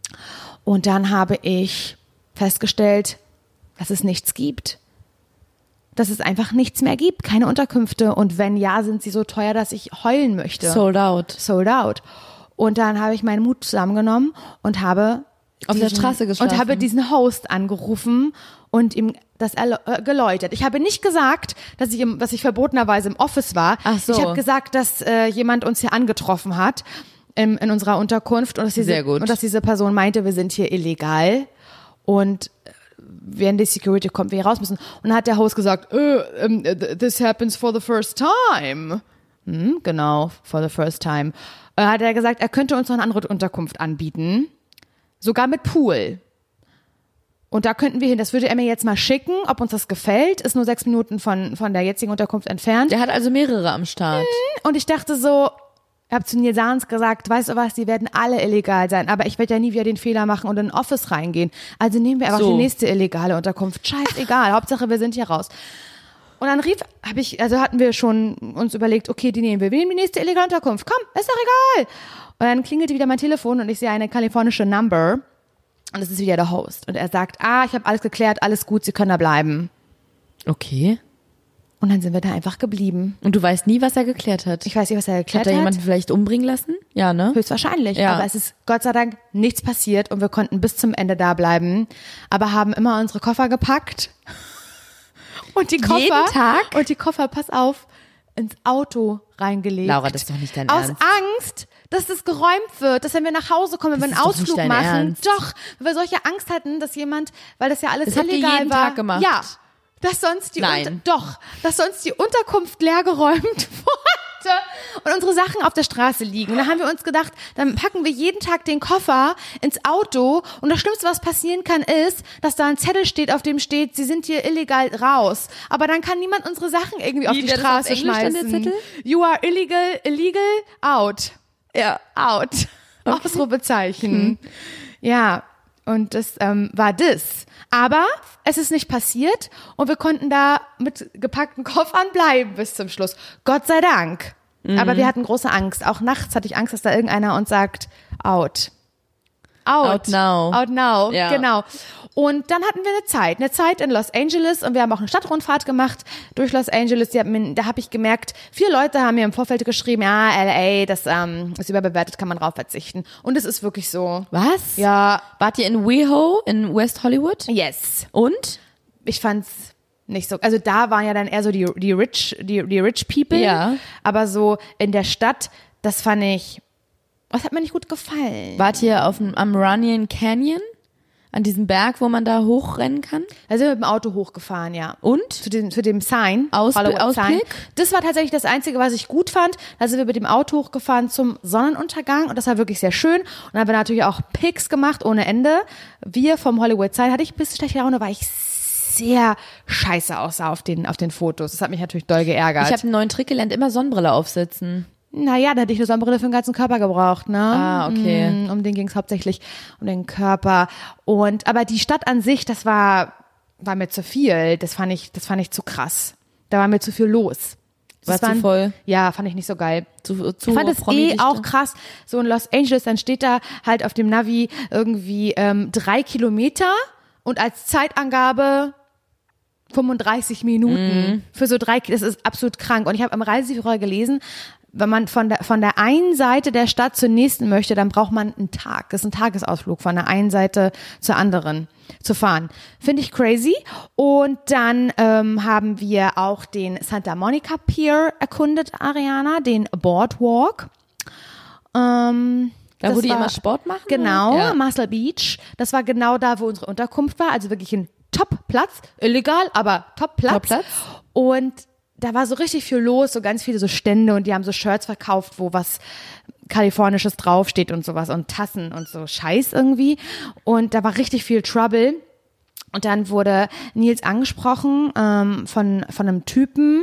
Und dann habe ich festgestellt, dass es nichts gibt. Dass es einfach nichts mehr gibt, keine Unterkünfte. Und wenn ja, sind sie so teuer, dass ich heulen möchte. Sold out. Sold out. Und dann habe ich meinen Mut zusammengenommen und habe Auf der Straße geschlafen. und habe diesen Host angerufen und ihm das erlä- äh, geläutet. Ich habe nicht gesagt, dass ich im, dass ich verbotenerweise im Office war. Ach so. Ich habe gesagt, dass äh, jemand uns hier angetroffen hat im, in unserer Unterkunft und dass, diese, Sehr gut. und dass diese Person meinte, wir sind hier illegal und äh, wenn die Security kommt, wir hier raus müssen. Und dann hat der Host gesagt, äh, ähm, this happens for the first time. Hm, genau, for the first time. Äh, hat er gesagt, er könnte uns noch eine andere Unterkunft anbieten. Sogar mit Pool. Und da könnten wir hin. Das würde er mir jetzt mal schicken, ob uns das gefällt. Ist nur sechs Minuten von, von der jetzigen Unterkunft entfernt. Der hat also mehrere am Start. Und ich dachte so, ich habe zu Nils Sahns gesagt, weißt du was, die werden alle illegal sein. Aber ich werde ja nie wieder den Fehler machen und in ein Office reingehen. Also nehmen wir einfach So. die nächste illegale Unterkunft. Scheißegal, Hauptsache wir sind hier raus. Und dann rief, habe ich, also hatten wir schon uns überlegt, okay, die nehmen wir. Wir nehmen die nächste illegale Unterkunft. Komm, ist doch egal. Und dann klingelte wieder mein Telefon und ich sehe eine kalifornische Number. Und es ist wieder der Host. Und er sagt, ah, ich habe alles geklärt, alles gut, Sie können da bleiben. Okay. Und dann sind wir da einfach geblieben. Und du weißt nie, was er geklärt hat. Ich weiß nicht, was er geklärt Hat hat. er jemanden vielleicht umbringen lassen? Ja, ne? Höchstwahrscheinlich. Ja. Aber es ist Gott sei Dank nichts passiert und wir konnten bis zum Ende da bleiben. Aber haben immer unsere Koffer gepackt. Und die Koffer. Jeden Tag? Und die Koffer, pass auf, ins Auto reingelegt. Laura, das ist doch nicht dein Aus Ernst. Angst, dass das geräumt wird, dass wenn wir nach Hause kommen, wenn wir Das einen ist doch nicht Ausflug dein machen. Ernst. Doch, weil wir solche Angst hatten, dass jemand, weil das ja alles Das habt ihr illegal jeden war. Tag gemacht? Ja. Dass sonst die Nein. Unter- doch, dass sonst die Unterkunft leergeräumt wurde und unsere Sachen auf der Straße liegen. Und da haben wir uns gedacht, dann packen wir jeden Tag den Koffer ins Auto und das Schlimmste, was passieren kann, ist, dass da ein Zettel steht, auf dem steht, sie sind hier illegal raus. Aber dann kann niemand unsere Sachen irgendwie auf Wie, die der ist Straße auf Englisch dann schmeißen. der Zettel? You are illegal, illegal, out. Ja. Out. Ausrufezeichen. Ja, und das ähm, war das. Aber es ist nicht passiert und wir konnten da mit gepackten Koffern bleiben bis zum Schluss. Gott sei Dank. Mhm. Aber wir hatten große Angst. Auch nachts hatte ich Angst, dass da irgendeiner uns sagt, out. Out. Out now. Out now, ja. genau. Und dann hatten wir eine Zeit, eine Zeit in Los Angeles und wir haben auch eine Stadtrundfahrt gemacht durch Los Angeles. Die haben, da habe ich gemerkt, vier Leute haben mir im Vorfeld geschrieben, ja, L A, das ähm, ist überbewertet, kann man drauf verzichten. Und es ist wirklich so. Was? Ja. Wart ihr in WeHo in West Hollywood? Yes. Und? Ich fand's nicht so, also da waren ja dann eher so die, die rich, die, die rich people. Ja. Aber so in der Stadt, das fand ich, das hat mir nicht gut gefallen. Wart ihr auf dem, am Runyon Canyon? An diesem Berg, wo man da hochrennen kann? Also mit dem Auto hochgefahren, ja. Und? Zu dem, zu dem Sign. Aus, Hollywood Ausblick? Sign. Das war tatsächlich das Einzige, was ich gut fand. Da sind wir mit dem Auto hochgefahren zum Sonnenuntergang und das war wirklich sehr schön. Und dann haben wir natürlich auch Pics gemacht ohne Ende. Wir vom Hollywood Sign, hatte ich ein bisschen schlechte Laune, weil ich sehr scheiße aussah auf den, auf den Fotos. Das hat mich natürlich doll geärgert. Ich habe einen neuen Trick gelernt, immer Sonnenbrille aufsetzen. Naja, da hätte ich eine Sonnenbrille für den ganzen Körper gebraucht, ne? Ah, okay. Mm, um den ging es hauptsächlich, um den Körper. Und, aber die Stadt an sich, das war, war mir zu viel. Das fand ich, das fand ich zu krass. Da war mir zu viel los. Das War zu voll? Ja, fand ich nicht so geil. Zu, zu Ich fand es eh auch krass, so in Los Angeles, dann steht da halt auf dem Navi irgendwie ähm, drei Kilometer und als Zeitangabe fünfunddreißig Minuten Mhm. für so drei, das ist absolut krank. Und ich habe am Reiseführer gelesen, wenn man von der, von der einen Seite der Stadt zur nächsten möchte, dann braucht man einen Tag. Das ist ein Tagesausflug von der einen Seite zur anderen zu fahren. Finde ich crazy. Und dann ähm, haben wir auch den Santa Monica Pier erkundet, Ariana, den Boardwalk. Ähm, Da, wo das die war- immer Sport machen? Genau, Ja. Muscle Beach. Das war genau da, wo unsere Unterkunft war. Also wirklich ein Top-Platz. Illegal, aber Top-Platz. Top-Platz. Und da war so richtig viel los, so ganz viele so Stände und die haben so Shirts verkauft, wo was Kalifornisches draufsteht und sowas und Tassen und so Scheiß irgendwie. Und da war richtig viel Trouble. Und dann wurde Nils angesprochen ähm, von, von einem Typen.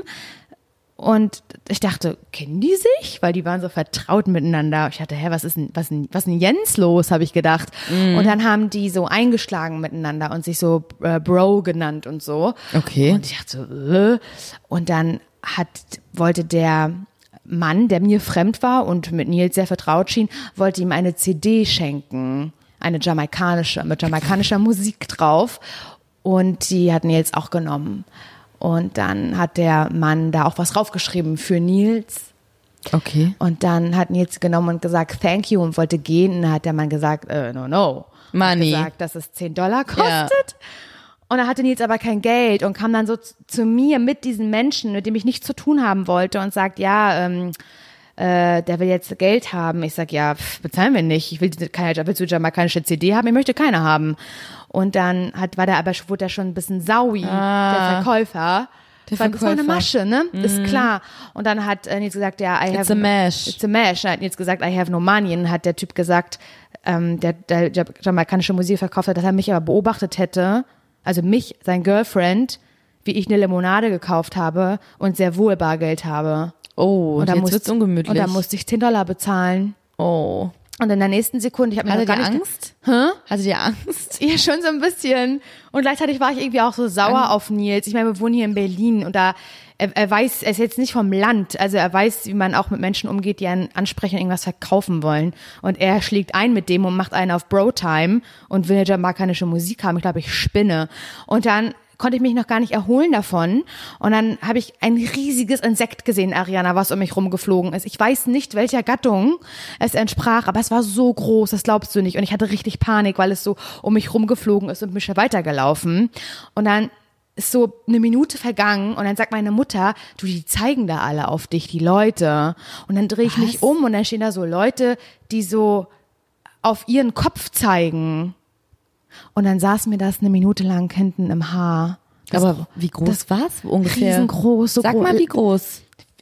Und ich dachte, kennen die sich? Weil die waren so vertraut miteinander. Ich dachte, hä, was ist denn, was, denn- was ist denn Jens los, habe ich gedacht. Mhm. Und dann haben die so eingeschlagen miteinander und sich so äh, Bro genannt und so. Okay. Und ich dachte so, äh. Und dann hat, wollte der Mann, der mir fremd war und mit Nils sehr vertraut schien, wollte ihm eine C D schenken. Eine jamaikanische, mit jamaikanischer Musik drauf. Und die hat Nils auch genommen. Und dann hat der Mann da auch was draufgeschrieben für Nils. Okay. Und dann hat Nils genommen und gesagt, thank you und wollte gehen. Und dann hat der Mann gesagt, äh, no, no. Money. Hat gesagt, dass es zehn Dollar kostet. Und dann hatte Nils aber kein Geld und kam dann so zu, zu mir mit diesen Menschen, mit dem ich nichts zu tun haben wollte und sagt, ja, ähm, äh, der will jetzt Geld haben. Ich sag, ja, pff, bezahlen wir nicht. Ich will diese- keine, willst du jamaikanische C D haben? Ich möchte keine haben. Und dann hat, war der aber, wurde er schon ein bisschen saui, der Verkäufer. Der Weil das war eine Verkäufer. Masche, ne? Ist klar. Und dann hat äh, Nils gesagt, ja, I have It's a mash. It's a mash. Dann hat Nils gesagt, I have no money. Und dann hat der Typ gesagt, ähm, der, der jamaikanische Musik verkauft hat, dass er mich aber beobachtet hätte, also mich, sein Girlfriend, wie ich eine Limonade gekauft habe und sehr wohl Bargeld habe. Oh, und dann jetzt musste- wird's ungemütlich. Und dann musste ich zehn Dollar bezahlen. oh. Und in der nächsten Sekunde, ich habe mir Hattet noch gar ihr nicht Angst? Hä? Hattet ihr Angst? Ja, schon so ein bisschen. Und gleichzeitig war ich irgendwie auch so sauer auf Nils. Ich meine, wir wohnen hier in Berlin und da, er, er weiß, er ist jetzt nicht vom Land. Also er weiß, wie man auch mit Menschen umgeht, die einen ansprechen und irgendwas verkaufen wollen. Und er schlägt ein mit dem und macht einen auf Bro-Time und will eine jamaikanische Musik haben. Ich glaube, ich spinne. Und dann konnte ich mich noch gar nicht erholen davon. Und dann habe ich ein riesiges Insekt gesehen, Ariana, was um mich rumgeflogen ist. Ich weiß nicht, welcher Gattung es entsprach, aber es war so groß, das glaubst du nicht. Und ich hatte richtig Panik, weil es so um mich rumgeflogen ist und mich schon weitergelaufen. Und dann ist so eine Minute vergangen und dann sagt meine Mutter, du, die zeigen da alle auf dich, die Leute. Und dann drehe ich mich um und dann stehen da so Leute, die so auf ihren Kopf zeigen. Und dann saß mir das eine Minute lang hinten im Haar. Das, Aber wie groß das war's ungefähr? Riesengroß. So Sag gro- mal, wie groß?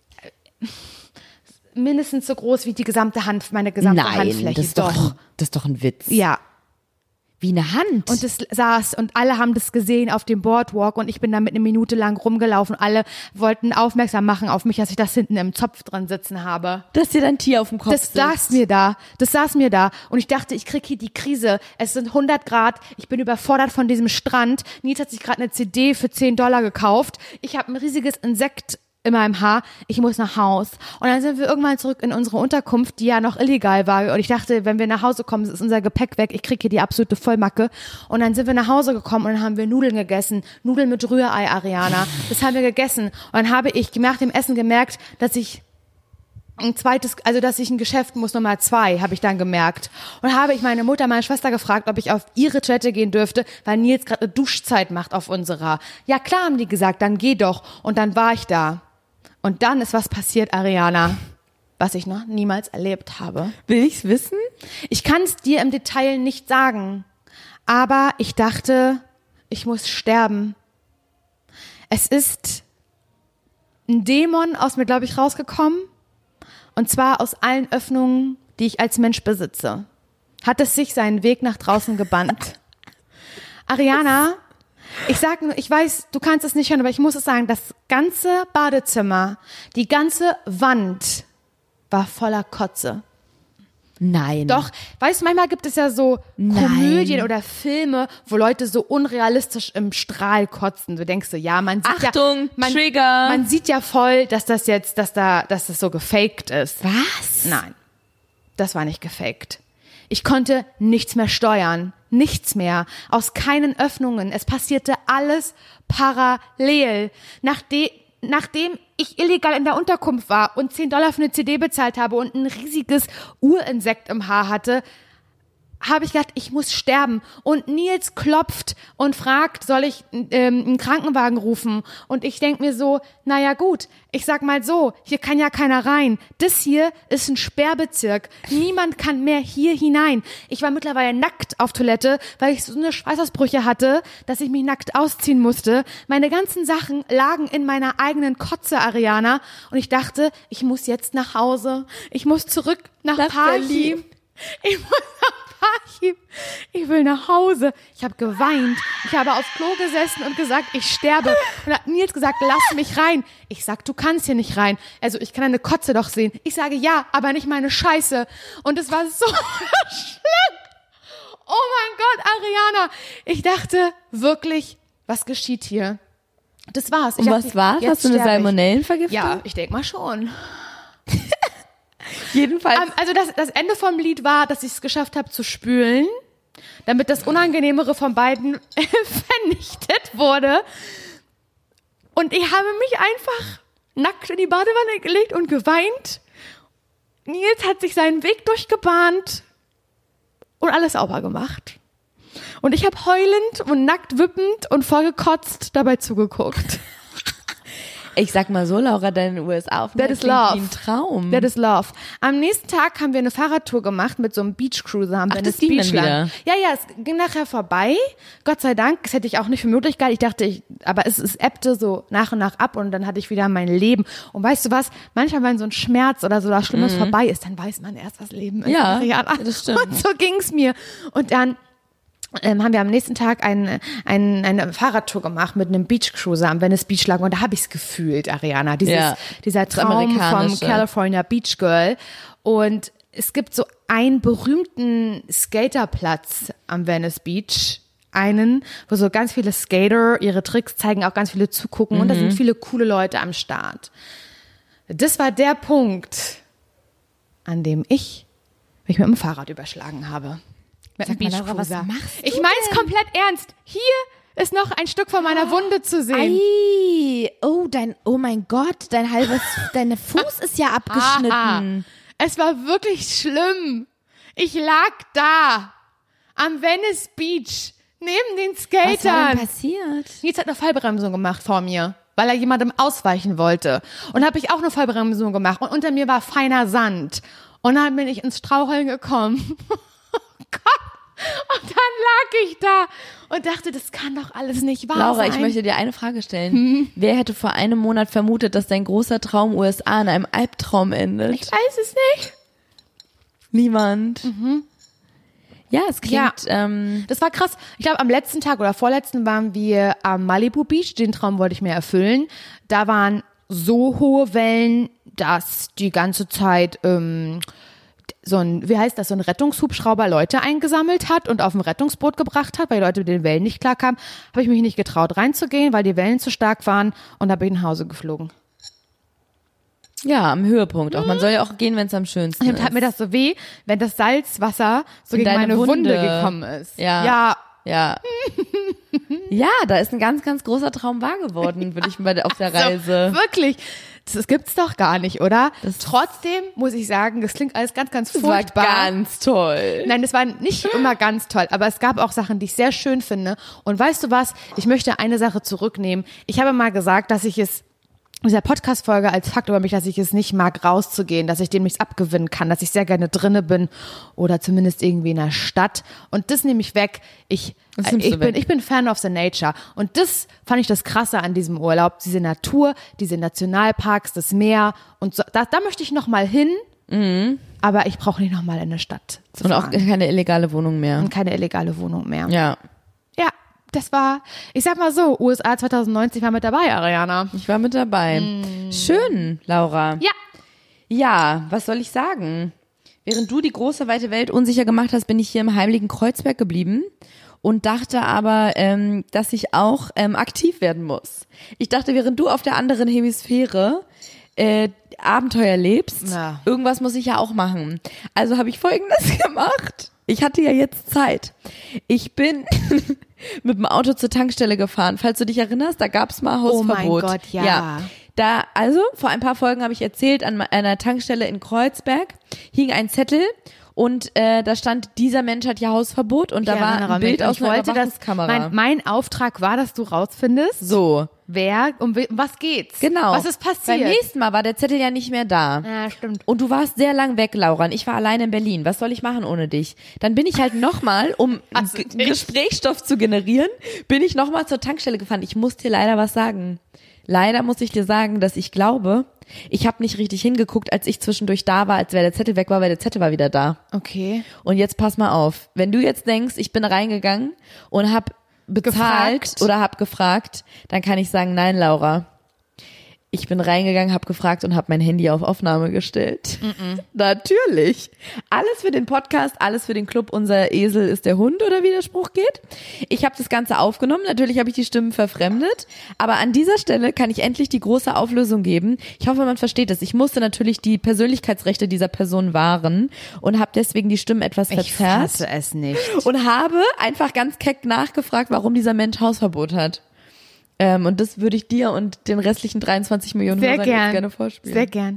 Mindestens so groß wie die gesamte Hand, meine gesamte Handfläche. das ist doch, das ist doch ein Witz. Ja. Wie eine Hand. Und es saß und alle haben das gesehen auf dem Boardwalk und ich bin da mit eine Minute lang rumgelaufen. Alle wollten aufmerksam machen auf mich, dass ich das hinten im Zopf drin sitzen habe. dass dir dein Tier auf dem Kopf Das sitzt. saß mir da, das saß mir da und ich dachte, ich krieg hier die Krise. Es sind hundert Grad, ich bin überfordert von diesem Strand. Nils hat sich gerade eine C D für zehn Dollar gekauft. Ich habe ein riesiges Insekt in meinem Haar, ich muss nach Haus. Und dann sind wir irgendwann zurück in unsere Unterkunft, die ja noch illegal war. Und ich dachte, wenn wir nach Hause kommen, ist unser Gepäck weg. Ich kriege hier die absolute Vollmacke. Und dann sind wir nach Hause gekommen und dann haben wir Nudeln gegessen. Nudeln mit Rührei, Ariana. Das haben wir gegessen. Und dann habe ich nach dem Essen gemerkt, dass ich ein zweites, also dass ich ein Geschäft muss, Nummer zwei, habe ich dann gemerkt. Und habe ich meine Mutter, meine Schwester gefragt, ob ich auf ihre Toilette gehen dürfte, weil Nils gerade eine Duschzeit macht auf unserer. Ja klar, haben die gesagt, dann geh doch. Und dann war ich da. Und dann ist was passiert, Ariana, was ich noch niemals erlebt habe. Will ich's wissen? Ich kann es dir im Detail nicht sagen, aber ich dachte, ich muss sterben. Es ist ein Dämon aus mir, glaube ich, rausgekommen. Und zwar aus allen Öffnungen, die ich als Mensch besitze. Hat es sich seinen Weg nach draußen gebannt. Ariana, ich sag nur, ich weiß, du kannst es nicht hören, aber ich muss es sagen, das ganze Badezimmer, die ganze Wand war voller Kotze. Nein. Doch, weißt du, manchmal gibt es ja so Nein. Komödien oder Filme, wo Leute so unrealistisch im Strahl kotzen. Du denkst so, ja, man sieht Achtung, ja, man, Trigger. man sieht ja voll, dass das jetzt, dass da, dass das so gefaked ist. Was? Nein, das war nicht gefaked. Ich konnte nichts mehr steuern, nichts mehr, aus keinen Öffnungen. Es passierte alles parallel. Nachdem, nachdem ich illegal in der Unterkunft war und zehn Dollar für eine C D bezahlt habe und ein riesiges Urinsekt im Haar hatte, habe ich gedacht, ich muss sterben. Und Nils klopft und fragt, soll ich ähm, einen Krankenwagen rufen? Und ich denke mir so, naja gut, ich sag mal so, hier kann ja keiner rein. Das hier ist ein Sperrbezirk. Niemand kann mehr hier hinein. Ich war mittlerweile nackt auf Toilette, weil ich so eine Schweißausbrüche hatte, dass ich mich nackt ausziehen musste. Meine ganzen Sachen lagen in meiner eigenen Kotze, Ariana. Und ich dachte, ich muss jetzt nach Hause. Ich muss zurück nach Parchim. Ich muss nach Parchim. Ich will nach Hause. Ich habe geweint. Ich habe auf Klo gesessen und gesagt, ich sterbe. Und hat Nils gesagt, lass mich rein. Ich sag, du kannst hier nicht rein. Also ich kann deine Kotze doch sehen. Ich sage ja, aber nicht meine Scheiße. Und es war so schlimm. Oh mein Gott, Ariana. Ich dachte wirklich, was geschieht hier? Das war's. Ich Und dachte, was war's? jetzt Hast du eine sterbe ich. Salmonellenvergiftung? Ja, ich denke mal schon. Jedenfalls. Um, also das, das Ende vom Lied war, dass ich es geschafft habe zu spülen, damit das Unangenehmere von beiden vernichtet wurde. Und ich habe mich einfach nackt in die Badewanne gelegt und geweint. Nils hat sich seinen Weg durchgebahnt und alles sauber gemacht. Und ich habe heulend und nackt wippend und vollgekotzt dabei zugeguckt. Ich sag mal so, Laura, deine U S A-Aufenthalt That is klingt love. wie ein Traum. That is love. Am nächsten Tag haben wir eine Fahrradtour gemacht mit so einem Beachcruiser. Haben Ach, wir das das ging Beach dann lang. wieder? Ja, ja, es ging nachher vorbei. Gott sei Dank. Das hätte ich auch nicht für möglich gehalten. Ich dachte, ich, aber es, es ebbte so nach und nach ab und dann hatte ich wieder mein Leben. Und weißt du was? Manchmal, wenn so ein Schmerz oder so was Schlimmes mhm. vorbei ist, dann weiß man erst, was Leben ist. Ja, ja, das stimmt. Und so ging's mir. Und dann Ähm, haben wir am nächsten Tag ein, ein, eine Fahrradtour gemacht mit einem Beachcruiser am Venice Beach lang und da habe ich es gefühlt, Ariana, dieses, Ja, dieser das Traum vom Amerikanische. California Beach Girl. Und es gibt so einen berühmten Skaterplatz am Venice Beach, einen, wo so ganz viele Skater ihre Tricks zeigen, auch ganz viele zugucken und da sind viele coole Leute am Start. Das war der Punkt, an dem ich mich mit dem Fahrrad überschlagen habe. Mit dem Sag mal, Laura, was Beachcruiser. machst du Ich meine es komplett ernst. Hier ist noch ein Stück von meiner Wunde zu sehen. Ei, oh, dein, oh mein Gott, dein halbes, deine Fuß ist ja abgeschnitten. Aha. Es war wirklich schlimm. Ich lag da am Venice Beach neben den Was war denn Skatern. passiert? Nils hat eine Vollbremsung gemacht vor mir, weil er jemandem ausweichen wollte. Und habe ich auch eine Vollbremsung gemacht. Und unter mir war feiner Sand. Und dann bin ich ins Straucheln gekommen. Oh Gott. Und dann lag ich da und dachte, das kann doch alles nicht wahr Laura, sein. ich möchte dir eine Frage stellen. Hm? Wer hätte vor einem Monat vermutet, dass dein großer Traum U S A in einem Albtraum endet? Ich weiß es nicht. Niemand. Mhm. Ja, es klingt, Ja. ähm, Das war krass. Ich glaube, am letzten Tag oder vorletzten waren wir am Malibu Beach. Den Traum wollte ich mir erfüllen. Da waren so hohe Wellen, dass die ganze Zeit ähm, so ein, wie heißt das, so ein Rettungshubschrauber Leute eingesammelt hat und auf ein Rettungsboot gebracht hat, weil die Leute mit den Wellen nicht klarkamen. Habe ich mich nicht getraut reinzugehen, weil die Wellen zu stark waren und da bin ich nach Hause geflogen. Ja, am Höhepunkt auch. Man soll ja auch gehen, wenn es am schönsten Dann ist. tat mir das so weh, wenn das Salzwasser so In gegen deine meine Wunde. Wunde. gekommen ist. Ja. Ja. Ja. Ja, da ist ein ganz, ganz großer Traum wahr geworden, würde ich mal auf der Reise. So, wirklich. Das, das gibt's doch gar nicht, oder? Das Trotzdem muss ich sagen, das klingt alles ganz, ganz Das war furchtbar. ganz toll. Nein, das war nicht immer ganz toll, aber es gab auch Sachen, die ich sehr schön finde. Und weißt du was? Ich möchte eine Sache zurücknehmen. Ich habe mal gesagt, dass ich es in dieser Podcast-Folge als Fakt über mich, dass ich es nicht mag, rauszugehen, dass ich dem nichts abgewinnen kann, dass ich sehr gerne drinne bin oder zumindest irgendwie in der Stadt. Und das nehme ich weg. Ich, Das äh, nimmst ich du bin, weg. ich bin Fan of the Nature. Und das fand ich das Krasse an diesem Urlaub. Diese Natur, diese Nationalparks, das Meer. Und so, da, da möchte ich noch mal hin. Mhm. Aber ich brauche nicht noch mal in eine Stadt zu Und auch fahren. keine illegale Wohnung mehr. Und keine illegale Wohnung mehr. Ja. Ja, das war, ich sag mal so, U S A zwanzig neunzig war mit dabei, Ariana. Ich war mit dabei. Schön, Laura. Ja. Ja, was soll ich sagen? Während du die große, weite Welt unsicher gemacht hast, bin ich hier im heimlichen Kreuzberg geblieben und dachte aber, ähm, dass ich auch ähm, aktiv werden muss. Ich dachte, während du auf der anderen Hemisphäre äh, Abenteuer lebst, Ja. irgendwas muss ich ja auch machen. Also habe ich Folgendes gemacht. Ich hatte ja jetzt Zeit. Ich bin mit dem Auto zur Tankstelle gefahren. Falls du dich erinnerst, da gab's mal Oh mein Hausverbot. Gott, ja. ja. Da, also, vor ein paar Folgen habe ich erzählt, an einer Tankstelle in Kreuzberg hing ein Zettel und äh, da stand, dieser Mensch hat ja Hausverbot und da Ich war erinnere ein Bild mich. Und aus ich einer wollte, dass Überwachungskamera. mein, mein Auftrag war, dass du rausfindest, so. wer, um, we- um was geht's? Genau. Was ist passiert? Beim nächsten Mal war der Zettel ja nicht mehr da. Ja, stimmt. Und du warst sehr lang weg, Laura, und ich war allein in Berlin. Was soll ich machen ohne dich? Dann bin ich halt nochmal, um Hast du G- dich? Gesprächsstoff zu generieren, bin ich nochmal zur Tankstelle gefahren. Ich muss dir leider was sagen. Leider muss ich dir sagen, dass ich glaube, ich habe nicht richtig hingeguckt, als ich zwischendurch da war, als wäre der Zettel weg war, weil der Zettel war wieder da. Okay. Und jetzt pass mal auf. Wenn du jetzt denkst, ich bin reingegangen und hab bezahlt Gefragt. oder hab gefragt, dann kann ich sagen, nein, Laura. Ich bin reingegangen, hab gefragt und hab mein Handy auf Aufnahme gestellt. Natürlich. Alles für den Podcast, alles für den Club. Unser Esel ist der Hund oder wie der Spruch geht. Ich habe das Ganze aufgenommen. Natürlich habe ich die Stimmen verfremdet. Aber an dieser Stelle kann ich endlich die große Auflösung geben. Ich hoffe, man versteht es. Ich musste natürlich die Persönlichkeitsrechte dieser Person wahren und habe deswegen die Stimmen etwas Ich verzerrt. fasse es nicht. Und habe einfach ganz keck nachgefragt, warum dieser Mensch Hausverbot hat. Ähm, und das würde ich dir und den restlichen dreiundzwanzig Millionen Sehr Hörern gern. jetzt gerne vorspielen. Sehr gern.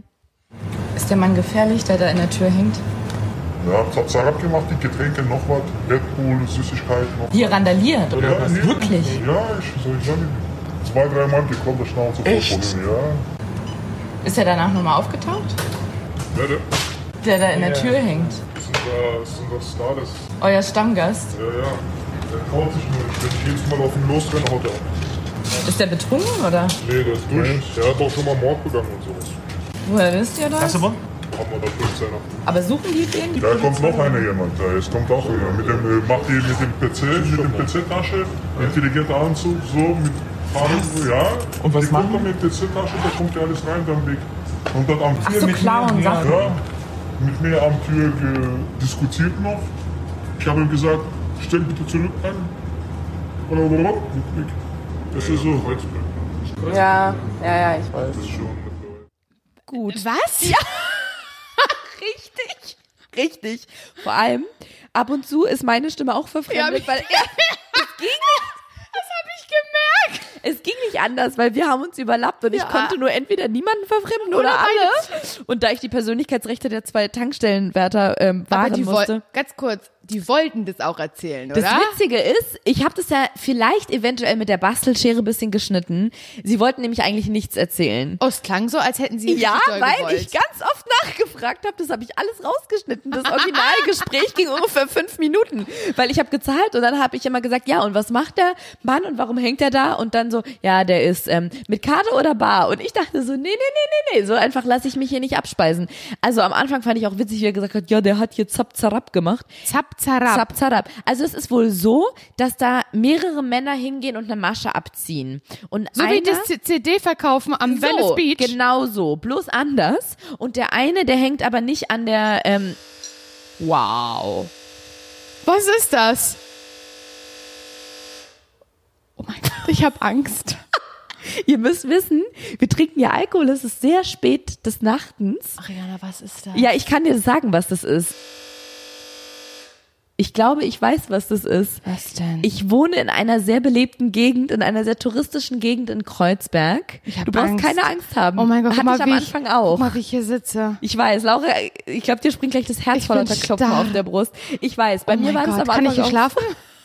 Ist der Mann gefährlich, der da in der Tür hängt? Ja, Z- Salat gemacht, die Getränke, noch was, Red Bull, Süßigkeiten. Noch. Hier randaliert oder Ja, was? nee, Wirklich? Ja, ich soll ich sagen, zwei, drei Mann gekommen, der Schnauze voll Echt? von ihm, ja. Ist er danach nochmal aufgetaucht? Ja, der, Der da in der Ja. Tür hängt. das sind da, das sind das da, das, Euer Stammgast. ja, ja. Der traut sich nur nicht. Wenn ich jedes Mal auf ihn losrenne, haut er ab. Ist der betrunken oder? Nee, der ist durch. Der hat auch schon mal Mord begangen und sowas. Woher wisst ihr das? Haben wir da Polizei noch. Aber suchen die den? Die Da kommt Polizei? noch einer jemand, da es kommt auch einer. Mit dem, äh, macht die mit dem P C, mit dem P C-Tasche, intelligenter Anzug, so, mit Farbe, ja. Und was die kommt machen dann mit P C-Tasche, da kommt ja alles rein, dann weg. Und dann am Ach Tür so, mit klauen mir, Sachen. ja, mit mir am Tür ge diskutiert noch. Ich habe ihm gesagt, stell bitte zurück an. Das ist so. Ja, ja, ja, ich weiß. Das ist schon. Gut. Was? Ja. Richtig. Richtig. Vor allem, ab und zu ist meine Stimme auch verfremdet, Ja, weil ja, es ging nicht. Das habe ich gemerkt. Es ging nicht anders, weil wir haben uns überlappt und ich Ja. konnte nur entweder niemanden verfremden oder, Oder alle. Und da ich die Persönlichkeitsrechte der zwei Tankstellenwärter ähm, Aber wahren die musste. wollten, ganz kurz, die wollten das auch erzählen, oder? Das Witzige ist, ich habe das ja vielleicht eventuell mit der Bastelschere ein bisschen geschnitten. Sie wollten nämlich eigentlich nichts erzählen. Oh, es klang so, als hätten sie Ja, richtig doll weil gewollt. ich ganz oft nachgefragt habe, das habe ich alles rausgeschnitten. Das Originalgespräch ging ungefähr fünf Minuten, weil ich habe gezahlt und dann habe ich immer gesagt, ja, und was macht der Mann und warum hängt er da? Und dann so, ja, der ist ähm, mit Karte oder Bar. Und ich dachte so, nee, nee, nee, nee, nee, so einfach lasse ich mich hier nicht abspeisen. Also am Anfang fand ich auch witzig, wie er gesagt hat, ja, der hat hier Zap Zarab gemacht. Zap, zarab. Zap, zarab. Also es ist wohl so, dass da mehrere Männer hingehen und eine Masche abziehen. Und So einer, wie das C D verkaufen am Venice so, Beach. genau so, bloß anders. Und der eine, der hängt aber nicht an der, ähm, wow. Was ist das? Oh mein Gott, ich habe Angst. Ihr müsst wissen, wir trinken ja Alkohol, es ist sehr spät des Nachtens. Ariana, was ist das? Ja, ich kann dir sagen, was das ist. Ich glaube, ich weiß, was das ist. Was denn? Ich wohne in einer sehr belebten Gegend, in einer sehr touristischen Gegend in Kreuzberg. Ich hab du brauchst Angst. keine Angst haben. Oh mein Gott, hatte guck mal, ich am wie Anfang ich, auch. Guck mal, wie ich hier sitze. Ich weiß, Laura, ich glaube, dir springt gleich das Herz Ich voll bin unter Klopfen starr. auf der Brust. Ich weiß, bei oh mir mein war Gott. das aber Kann ich hier auch- schlafen?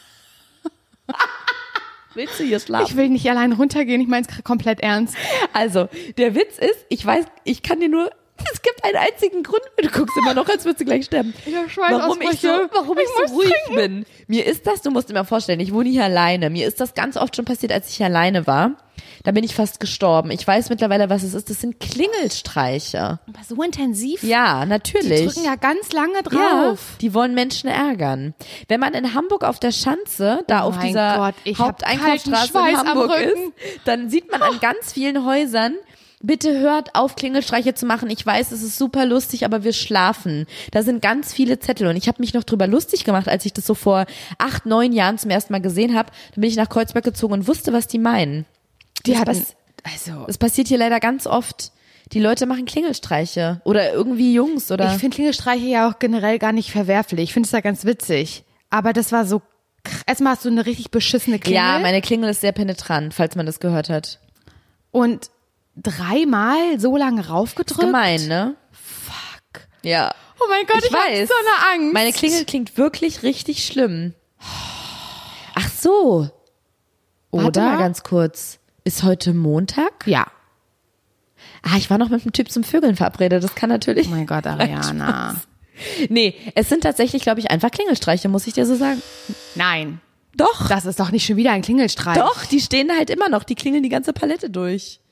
Willst du hier schlafen? Ich will nicht allein runtergehen, ich meine es komplett ernst. Also, der Witz ist, ich weiß, ich kann dir nur, es gibt einen einzigen Grund, du guckst immer noch, als würdest du gleich sterben. Ich hab Warum ich so, Schweißausbrüche. warum ich, Ich so muss ruhig trinken. bin. Mir ist das, du musst dir mal vorstellen, ich wohne hier alleine. Mir ist das ganz oft schon passiert, als ich hier alleine war. Da bin ich fast gestorben. Ich weiß mittlerweile, was es ist. Das sind Klingelstreiche. Aber so intensiv? Ja, natürlich. Die drücken ja ganz lange Ja, drauf. die wollen Menschen ärgern. Wenn man in Hamburg auf der Schanze, da Oh auf mein dieser Gott, ich hab Haupteinkaufsstraße kalten in Schweiß am Hamburg ist, Rücken. dann sieht man an ganz vielen Häusern, bitte hört auf, Klingelstreiche zu machen. Ich weiß, es ist super lustig, aber wir schlafen. Da sind ganz viele Zettel und ich habe mich noch drüber lustig gemacht, als ich das so vor acht, neun Jahren zum ersten Mal gesehen habe. Dann bin ich nach Kreuzberg gezogen und wusste, was die meinen. Die Das hatten, pass- also, Das passiert hier leider ganz oft. Die Leute machen Klingelstreiche oder irgendwie Jungs oder. ich finde Klingelstreiche ja auch generell gar nicht verwerflich. Ich finde es ja ganz witzig. Aber das war so, kr- erstmal hast du eine richtig beschissene Klingel. Ja, meine Klingel ist sehr penetrant, falls man das gehört hat. und dreimal so lange raufgedrückt. Gemein, ne? Fuck. Ja. Oh mein Gott, ich, ich hab weiß. so eine Angst. Meine Klingel klingt wirklich richtig schlimm. Ach so. Warte Oder? mal ganz kurz. Ist heute Montag? Ja. Ah, ich war noch mit einem Typ zum Vögeln verabredet. Das kann natürlich. Oh mein Gott, Ariana. Nee, es sind tatsächlich, glaube ich, einfach Klingelstreiche, muss ich dir so sagen. Nein. Doch. Das ist doch nicht schon wieder ein Klingelstreich. Doch, die stehen halt immer noch. Die klingeln die ganze Palette durch.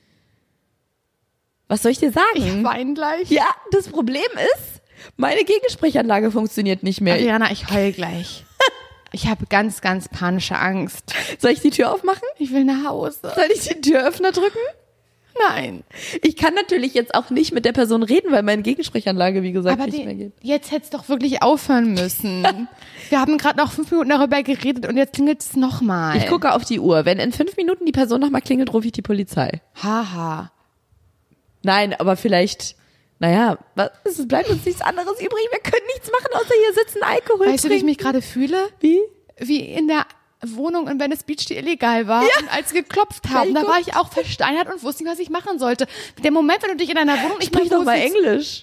Was soll ich dir sagen? Ich weine gleich. Ja, das Problem ist, meine Gegensprechanlage funktioniert nicht mehr. Ariana, ich heul gleich. Ich habe ganz, ganz panische Angst. Soll ich die Tür aufmachen? Ich will nach Hause. Soll ich den Türöffner drücken? Nein. Ich kann natürlich jetzt auch nicht mit der Person reden, weil meine Gegensprechanlage, wie gesagt, Aber nicht die, mehr geht. jetzt hätte es doch wirklich aufhören müssen. Wir haben gerade noch fünf Minuten darüber geredet und jetzt klingelt es nochmal. Ich gucke auf die Uhr. Wenn in fünf Minuten die Person nochmal klingelt, rufe ich die Polizei. Haha. Nein, aber vielleicht, naja, was, es bleibt uns nichts anderes übrig. Wir können nichts machen, außer hier sitzen, Alkohol Weißt du, wie ich trinken. mich gerade fühle? Wie? Wie in der Wohnung in Venice Beach, die illegal war. Und als sie geklopft haben, da Gleich war ich auch versteinert und wusste nicht, was ich machen sollte. Der Moment, wenn du dich in einer Wohnung nicht Sprich mehr doch mal wohlfühlst- Englisch.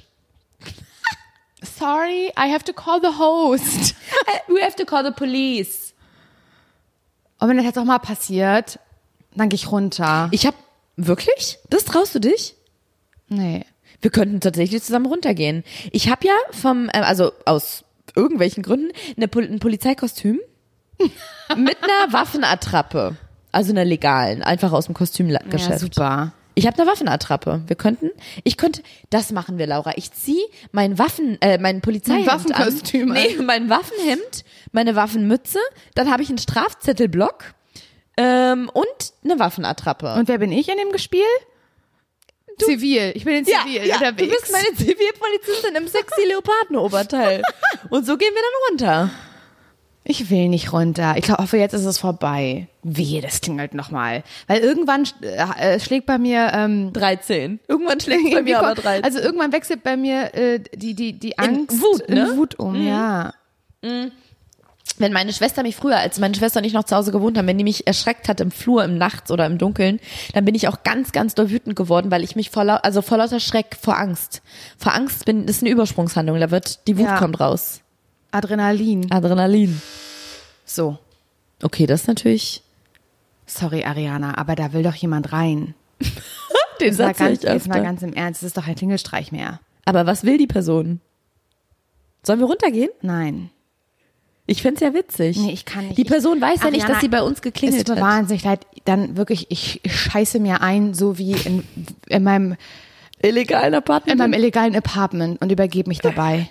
Sorry, I have to call the host. We have to call the police. Und wenn das jetzt auch mal passiert, dann gehe ich runter. Ich hab, wirklich? Das traust du dich? Nee. Wir könnten tatsächlich zusammen runtergehen. Ich habe ja vom, äh, also aus irgendwelchen Gründen, eine Pol ein Polizeikostüm mit einer Waffenattrappe. Also einer legalen, einfach aus dem Kostümgeschäft. Ja, super. Ich habe eine Waffenattrappe. Wir könnten, ich könnte, das machen wir, Laura. Ich zieh mein Waffen, äh, mein Polizeihemd Ein Waffenkostüm an. Nee, an. mein Waffenhemd, meine Waffenmütze, dann habe ich einen Strafzettelblock ähm, und eine Waffenattrappe. Und wer bin ich in dem Spiel? Zivil. Ich bin in Zivil ja, unterwegs. du bist meine Zivilpolizistin im sexy Leopardenoberteil. Und so gehen wir dann runter. Ich will nicht runter. Ich glaube, hoffe, jetzt ist es vorbei. Wehe, das klingelt nochmal. Weil irgendwann äh, schlägt bei mir ähm, dreizehn. Irgendwann schlägt es bei mir aber dreizehn. Also irgendwann wechselt bei mir äh, die, die, die Angst Wut, ne? in Wut um, ja. Wenn meine Schwester mich früher, als meine Schwester und ich noch zu Hause gewohnt haben, wenn die mich erschreckt hat im Flur, im Nachts oder im Dunkeln, dann bin ich auch ganz, ganz doll wütend geworden, weil ich mich vor, lau also vor lauter Schreck, vor Angst, vor Angst bin, das ist eine Übersprungshandlung, da wird, die Wut Ja. kommt raus. Adrenalin. Adrenalin. So. Okay, das ist natürlich, Sorry, Ariana, aber da will doch jemand rein. den Jetzt mal, Satz höre ganz, ich jetzt mal öfter. ganz im Ernst, das ist doch ein Klingelstreich mehr. Aber was will die Person? Sollen wir runtergehen? Nein. Ich find's ja witzig. Nee, ich kann nicht. Die Person weiß ja nicht, Ariana, dass sie bei uns Es geklingelt tut mir hat. wahnsinnig leid. Dann wirklich, ich, ich scheiße mir ein, so wie in, in meinem Illegalen in Apartment. meinem illegalen Apartment und übergebe mich dabei.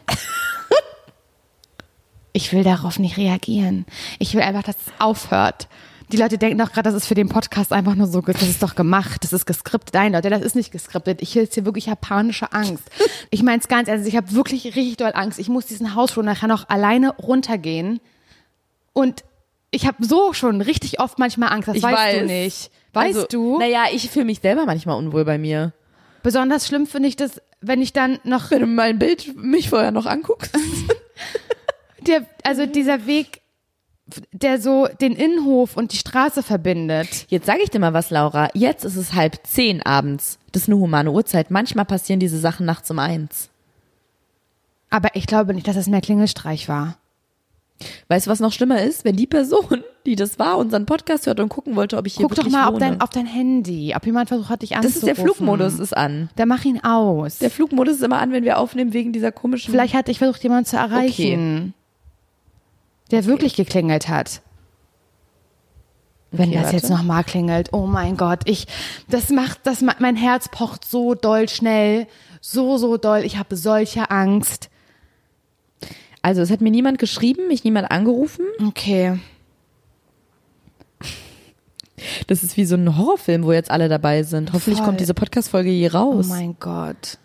Ich will darauf nicht reagieren. Ich will einfach, dass es aufhört. Die Leute denken doch gerade, das ist für den Podcast einfach nur so, das ist doch gemacht, das ist geskriptet. Nein, Leute, das ist nicht geskriptet. Ich jetzt hier wirklich habe panische Angst. Ich meine es ganz ernst, ich habe wirklich richtig doll Angst. Ich muss diesen Hausflur nachher noch alleine runtergehen und ich habe so schon richtig oft manchmal Angst, das Ich weißt weiß. du nicht. Weißt also, du? Naja, ich fühle mich selber manchmal unwohl bei mir. Besonders schlimm finde ich das, wenn ich dann noch, Wenn du mein Bild mich vorher noch anguckst. der, also dieser Weg, der so den Innenhof und die Straße verbindet. Jetzt sage ich dir mal was, Laura. Jetzt ist es halb zehn abends. Das ist eine humane Uhrzeit. Manchmal passieren diese Sachen nachts um eins. Aber ich glaube nicht, dass es mehr Klingelstreich war. Weißt du, was noch schlimmer ist? Wenn die Person, die das war, unseren Podcast hört und gucken wollte, ob ich hier Guck doch wirklich mal auf wohne. dein, auf dein Handy, ob jemand versucht hat, dich Das anzurufen. ist der Flugmodus, ist an. Dann mach ihn aus. Der Flugmodus ist immer an, wenn wir aufnehmen, wegen dieser komischen... Vielleicht hat dich versucht, jemand zu erreichen, der wirklich geklingelt hat. Wenn Okay, das warte. jetzt nochmal klingelt, oh mein Gott, ich, das macht, das, ma- mein Herz pocht so doll schnell, so, so doll, ich habe solche Angst. Also es hat mir niemand geschrieben, mich niemand angerufen. Okay. Das ist wie so ein Horrorfilm, wo jetzt alle dabei sind. Hoffentlich Voll. kommt diese Podcast-Folge hier Oh raus. mein Gott.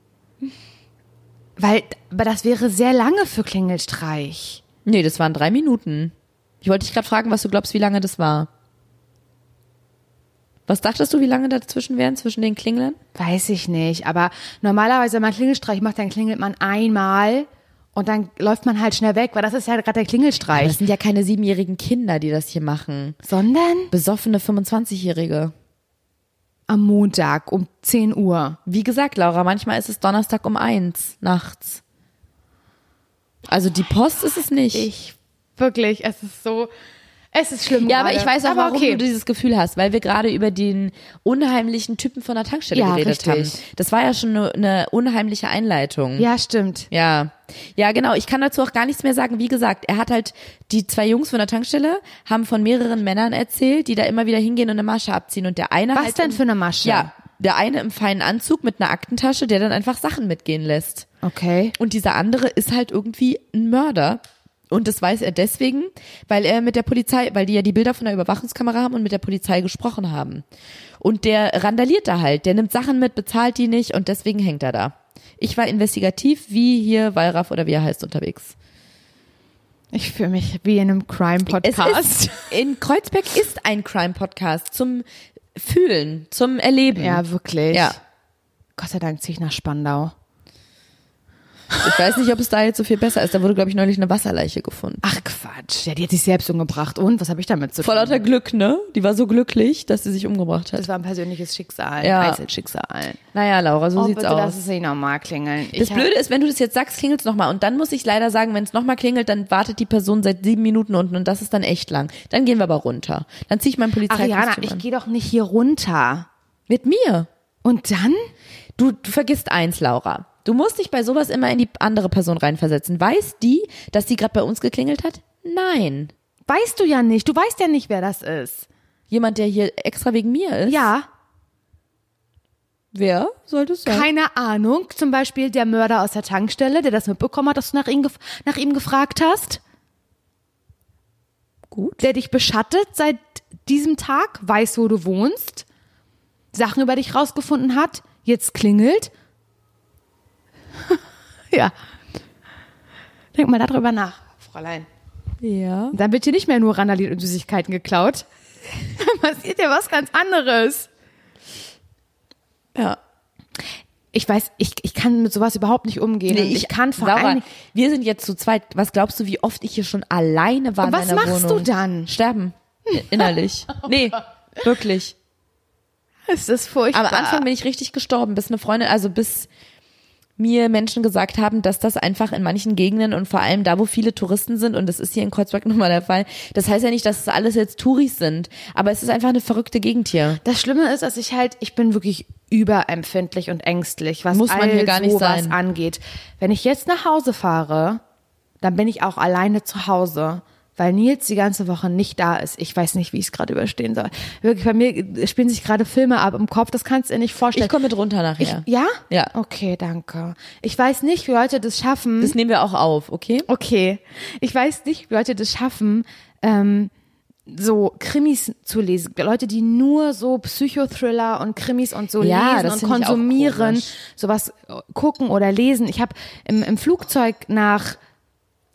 Weil, aber das wäre sehr lange für Klingelstreich. Nee, das waren drei Minuten. Ich wollte dich gerade fragen, was du glaubst, wie lange das war. Was dachtest du, wie lange dazwischen wären, zwischen den Klingeln? Weiß ich nicht, aber normalerweise, wenn man Klingelstreich macht, dann klingelt man einmal und dann läuft man halt schnell weg, weil das ist ja gerade der Aber Klingelstreich. das sind ja keine siebenjährigen Kinder, die das hier machen. Sondern Besoffene fünfundzwanzigjährige. am Montag um zehn Uhr. Wie gesagt, Laura, manchmal ist es Donnerstag um eins nachts. Also die Post ist es nicht. Ich, wirklich, es ist so, es ist schlimm ja, aber gerade. ich weiß auch, aber warum okay. du dieses Gefühl hast, weil wir gerade über den unheimlichen Typen von der Tankstelle Ja, geredet richtig. haben. Das war ja schon eine, eine unheimliche Einleitung. Ja, stimmt. Ja, ja, genau. Ich kann dazu auch gar nichts mehr sagen. Wie gesagt, er hat halt, die zwei Jungs von der Tankstelle haben von mehreren Männern erzählt, die da immer wieder hingehen und eine Masche abziehen. Und der eine Was halt denn im, für eine Masche? Ja, der eine im feinen Anzug mit einer Aktentasche, der dann einfach Sachen mitgehen lässt. Okay. Und dieser andere ist halt irgendwie ein Mörder. Und das weiß er deswegen, weil er mit der Polizei, weil die ja die Bilder von der Überwachungskamera haben und mit der Polizei gesprochen haben. Und der randaliert da halt, der nimmt Sachen mit, bezahlt die nicht und deswegen hängt er da. Ich war investigativ wie hier Wallraff oder wie er heißt unterwegs. Ich fühle mich wie in einem Crime-Podcast. Es ist, in Kreuzberg ist ein Crime-Podcast zum Fühlen, zum Erleben. Ja, wirklich. Ja. Gott sei Dank ziehe ich nach Spandau. Ich weiß nicht, ob es da jetzt so viel besser ist. Da wurde, glaube ich, neulich eine Wasserleiche gefunden. Ach Quatsch, ja, die hat sich selbst umgebracht. Und, was habe ich damit zu Vor tun? lauter Glück, ne? Die war so glücklich, dass sie sich umgebracht hat. Das war ein persönliches Schicksal, Ja. Einzelschicksal. Naja, Laura, so Oh, sieht's bitte, aus. lass es nicht nochmal klingeln. Das Ich Blöde ist, wenn du das jetzt sagst, klingelt's nochmal. Und dann muss ich leider sagen, wenn es nochmal klingelt, dann wartet die Person seit sieben Minuten unten und das ist dann echt lang. Dann gehen wir aber runter. Dann zieh ich mein Polizeikostüm Ariana, ich an. gehe doch nicht hier runter. Mit mir. Und dann? Du, du vergisst eins, Laura. Du musst dich bei sowas immer in die andere Person reinversetzen. Weiß die, dass die gerade bei uns geklingelt hat? Nein. Weißt du ja nicht. Du weißt ja nicht, wer das ist. Jemand, der hier extra wegen mir ist? Ja, Wer sollte es sein? keine Ahnung. Zum Beispiel der Mörder aus der Tankstelle, der das mitbekommen hat, dass du nach ihm, gef- nach ihm gefragt hast. Gut. Der dich beschattet seit diesem Tag, weiß, wo du wohnst, Sachen über dich rausgefunden hat, jetzt klingelt. Ja. Denk mal darüber nach, Fräulein. Ja. Dann wird hier nicht mehr nur randaliert und Süßigkeiten geklaut. Dann passiert ja was ganz anderes. Ja. Ich weiß, ich, ich kann mit sowas überhaupt nicht umgehen. Und ich, kann vor Laura, allem. wir sind jetzt zu zweit. Was glaubst du, wie oft ich hier schon alleine war Und in was meiner machst Wohnung? du dann? Sterben. Innerlich. Nee, wirklich. Es ist furchtbar. Am Anfang bin ich richtig gestorben, bis eine Freundin, also bis mir Menschen gesagt haben, dass das einfach in manchen Gegenden und vor allem da, wo viele Touristen sind, und das ist hier in Kreuzberg nun mal der Fall, das heißt ja nicht, dass es alles jetzt Touris sind, aber es ist einfach eine verrückte Gegend hier. Das Schlimme ist, dass ich halt, ich bin wirklich überempfindlich und ängstlich, was Muss man all hier gar nicht sowas sein. angeht. Wenn ich jetzt nach Hause fahre, dann bin ich auch alleine zu Hause, weil Nils die ganze Woche nicht da ist. Ich weiß nicht, wie ich es gerade überstehen soll. Wirklich, bei mir spielen sich gerade Filme ab im Kopf, das kannst du dir nicht vorstellen. Ich komme mit runter Ich, nachher. ja? Ja. Okay, danke. Ich weiß nicht, wie Leute das schaffen. Das nehmen wir auch auf, okay? Okay. Ich weiß nicht, wie Leute das schaffen, ähm, so Krimis zu lesen. Leute, die nur so Psychothriller und Krimis und so Ja, lesen das und finde ich auch konsumieren, komisch. sowas gucken oder lesen. Ich habe im, im Flugzeug nach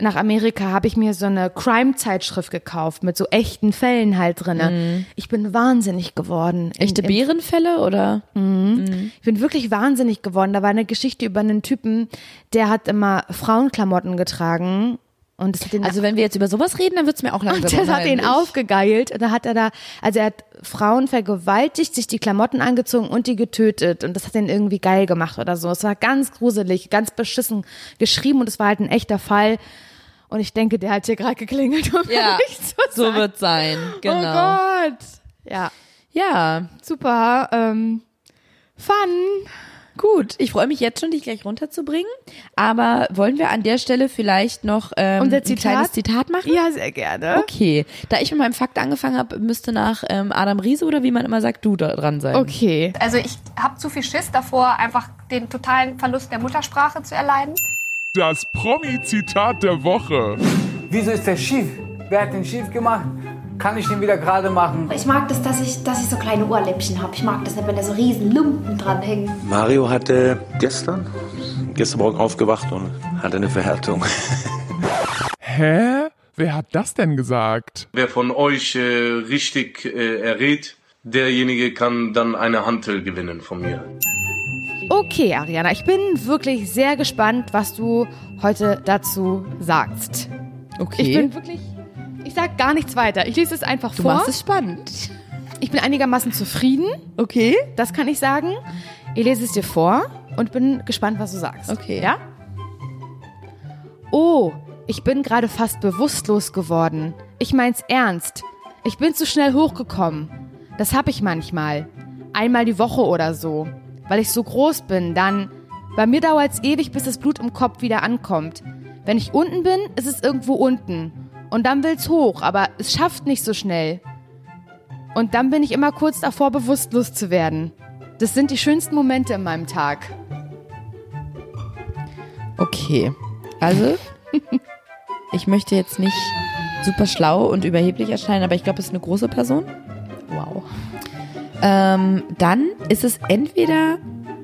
nach Amerika, habe ich mir so eine Crime-Zeitschrift gekauft mit so echten Fällen halt drinne. Mhm. Ich bin wahnsinnig geworden. Echte in, in, Bärenfälle oder? Mhm. Mhm. Ich bin wirklich wahnsinnig geworden. Da war eine Geschichte über einen Typen, der hat immer Frauenklamotten getragen. Und das hat ihn also wenn wir jetzt über sowas reden, dann wird's mir auch langsam und das hat ihn aufgegeilt. Und da hat er da, also er hat Frauen vergewaltigt, sich die Klamotten angezogen und die getötet. Und das hat ihn irgendwie geil gemacht oder so. Es war ganz gruselig, ganz beschissen geschrieben und es war halt ein echter Fall. Und ich denke, der hat hier gerade geklingelt. Um ja, so, so wird's sein. Genau. Oh Gott. Ja. Ja. Super. Ähm, fun. Gut, ich freue mich jetzt schon, dich gleich runterzubringen. Aber wollen wir an der Stelle vielleicht noch ähm, Unser ein kleines Zitat machen? Ja, sehr gerne. Okay, da ich mit meinem Fakt angefangen habe, müsste nach ähm, Adam Riese oder wie man immer sagt, du da dran sein. Okay. Also ich habe zu viel Schiss davor, einfach den totalen Verlust der Muttersprache zu erleiden. Das Promi-Zitat der Woche. Wieso ist der schief? Wer hat den schief gemacht? Kann ich den wieder gerade machen? Ich mag das, dass ich, dass ich so kleine Ohrläppchen habe. Ich mag das nicht, wenn da so riesen Lumpen dran hängen. Mario hatte gestern, gestern Morgen aufgewacht und hatte eine Verhärtung. Hä? Wer hat das denn gesagt? Wer von euch äh, richtig äh, errät, derjenige kann dann eine Hantel gewinnen von mir. Okay, Ariana, ich bin wirklich sehr gespannt, was du heute dazu sagst. Okay. Ich bin wirklich... Ich sag gar nichts weiter. Ich lese es einfach du vor. Du machst es spannend. Ich bin einigermaßen zufrieden. Okay. Das kann ich sagen. Ich lese es dir vor und bin gespannt, was du sagst. Okay. Ja? Oh, ich bin gerade fast bewusstlos geworden. Ich mein's ernst. Ich bin zu schnell hochgekommen. Das hab ich manchmal. Einmal die Woche oder so. Weil ich so groß bin, dann... Bei mir dauert's ewig, bis das Blut im Kopf wieder ankommt. Wenn ich unten bin, ist es irgendwo unten. Und dann will's hoch, aber es schafft nicht so schnell. Und dann bin ich immer kurz davor, bewusstlos zu werden. Das sind die schönsten Momente in meinem Tag. Okay, also ich möchte jetzt nicht super schlau und überheblich erscheinen, aber ich glaube, es ist eine große Person. Wow. Ähm, dann ist es entweder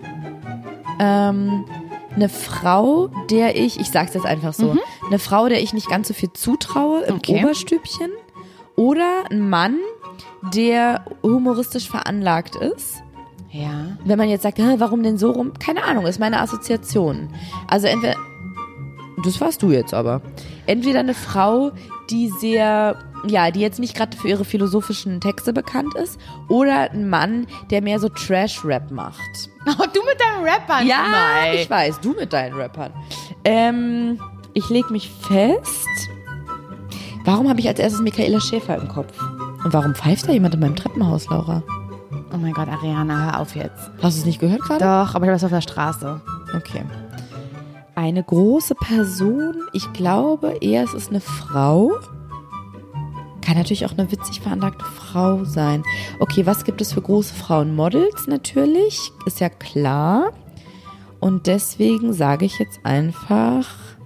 ähm, eine Frau, der ich, ich sag's jetzt einfach so, mhm. eine Frau, der ich nicht ganz so viel zutraue im okay. Oberstübchen, oder ein Mann, der humoristisch veranlagt ist. Ja. Wenn man jetzt sagt, warum denn so rum? Keine Ahnung, ist meine Assoziation. Also entweder, das warst du jetzt aber, entweder eine Frau, die sehr, ja, die jetzt nicht gerade für ihre philosophischen Texte bekannt ist, oder ein Mann, der mehr so Trash-Rap macht. Oh, du mit deinen Rappern. Ja, Nein. ich weiß, du mit deinen Rappern. Ähm, ich leg mich fest. Warum habe ich als erstes Michaela Schäfer im Kopf? Und warum pfeift da jemand in meinem Treppenhaus, Laura? Oh mein Gott, Ariana, hör auf jetzt. Hast du es nicht gehört gerade? Doch, aber ich war auf der Straße. Okay. Eine große Person, ich glaube eher, es ist eine Frau. Kann natürlich auch eine witzig veranlagte Frau sein. Okay, was gibt es für große Frauen? Models natürlich, ist ja klar. Und deswegen sage ich jetzt einfach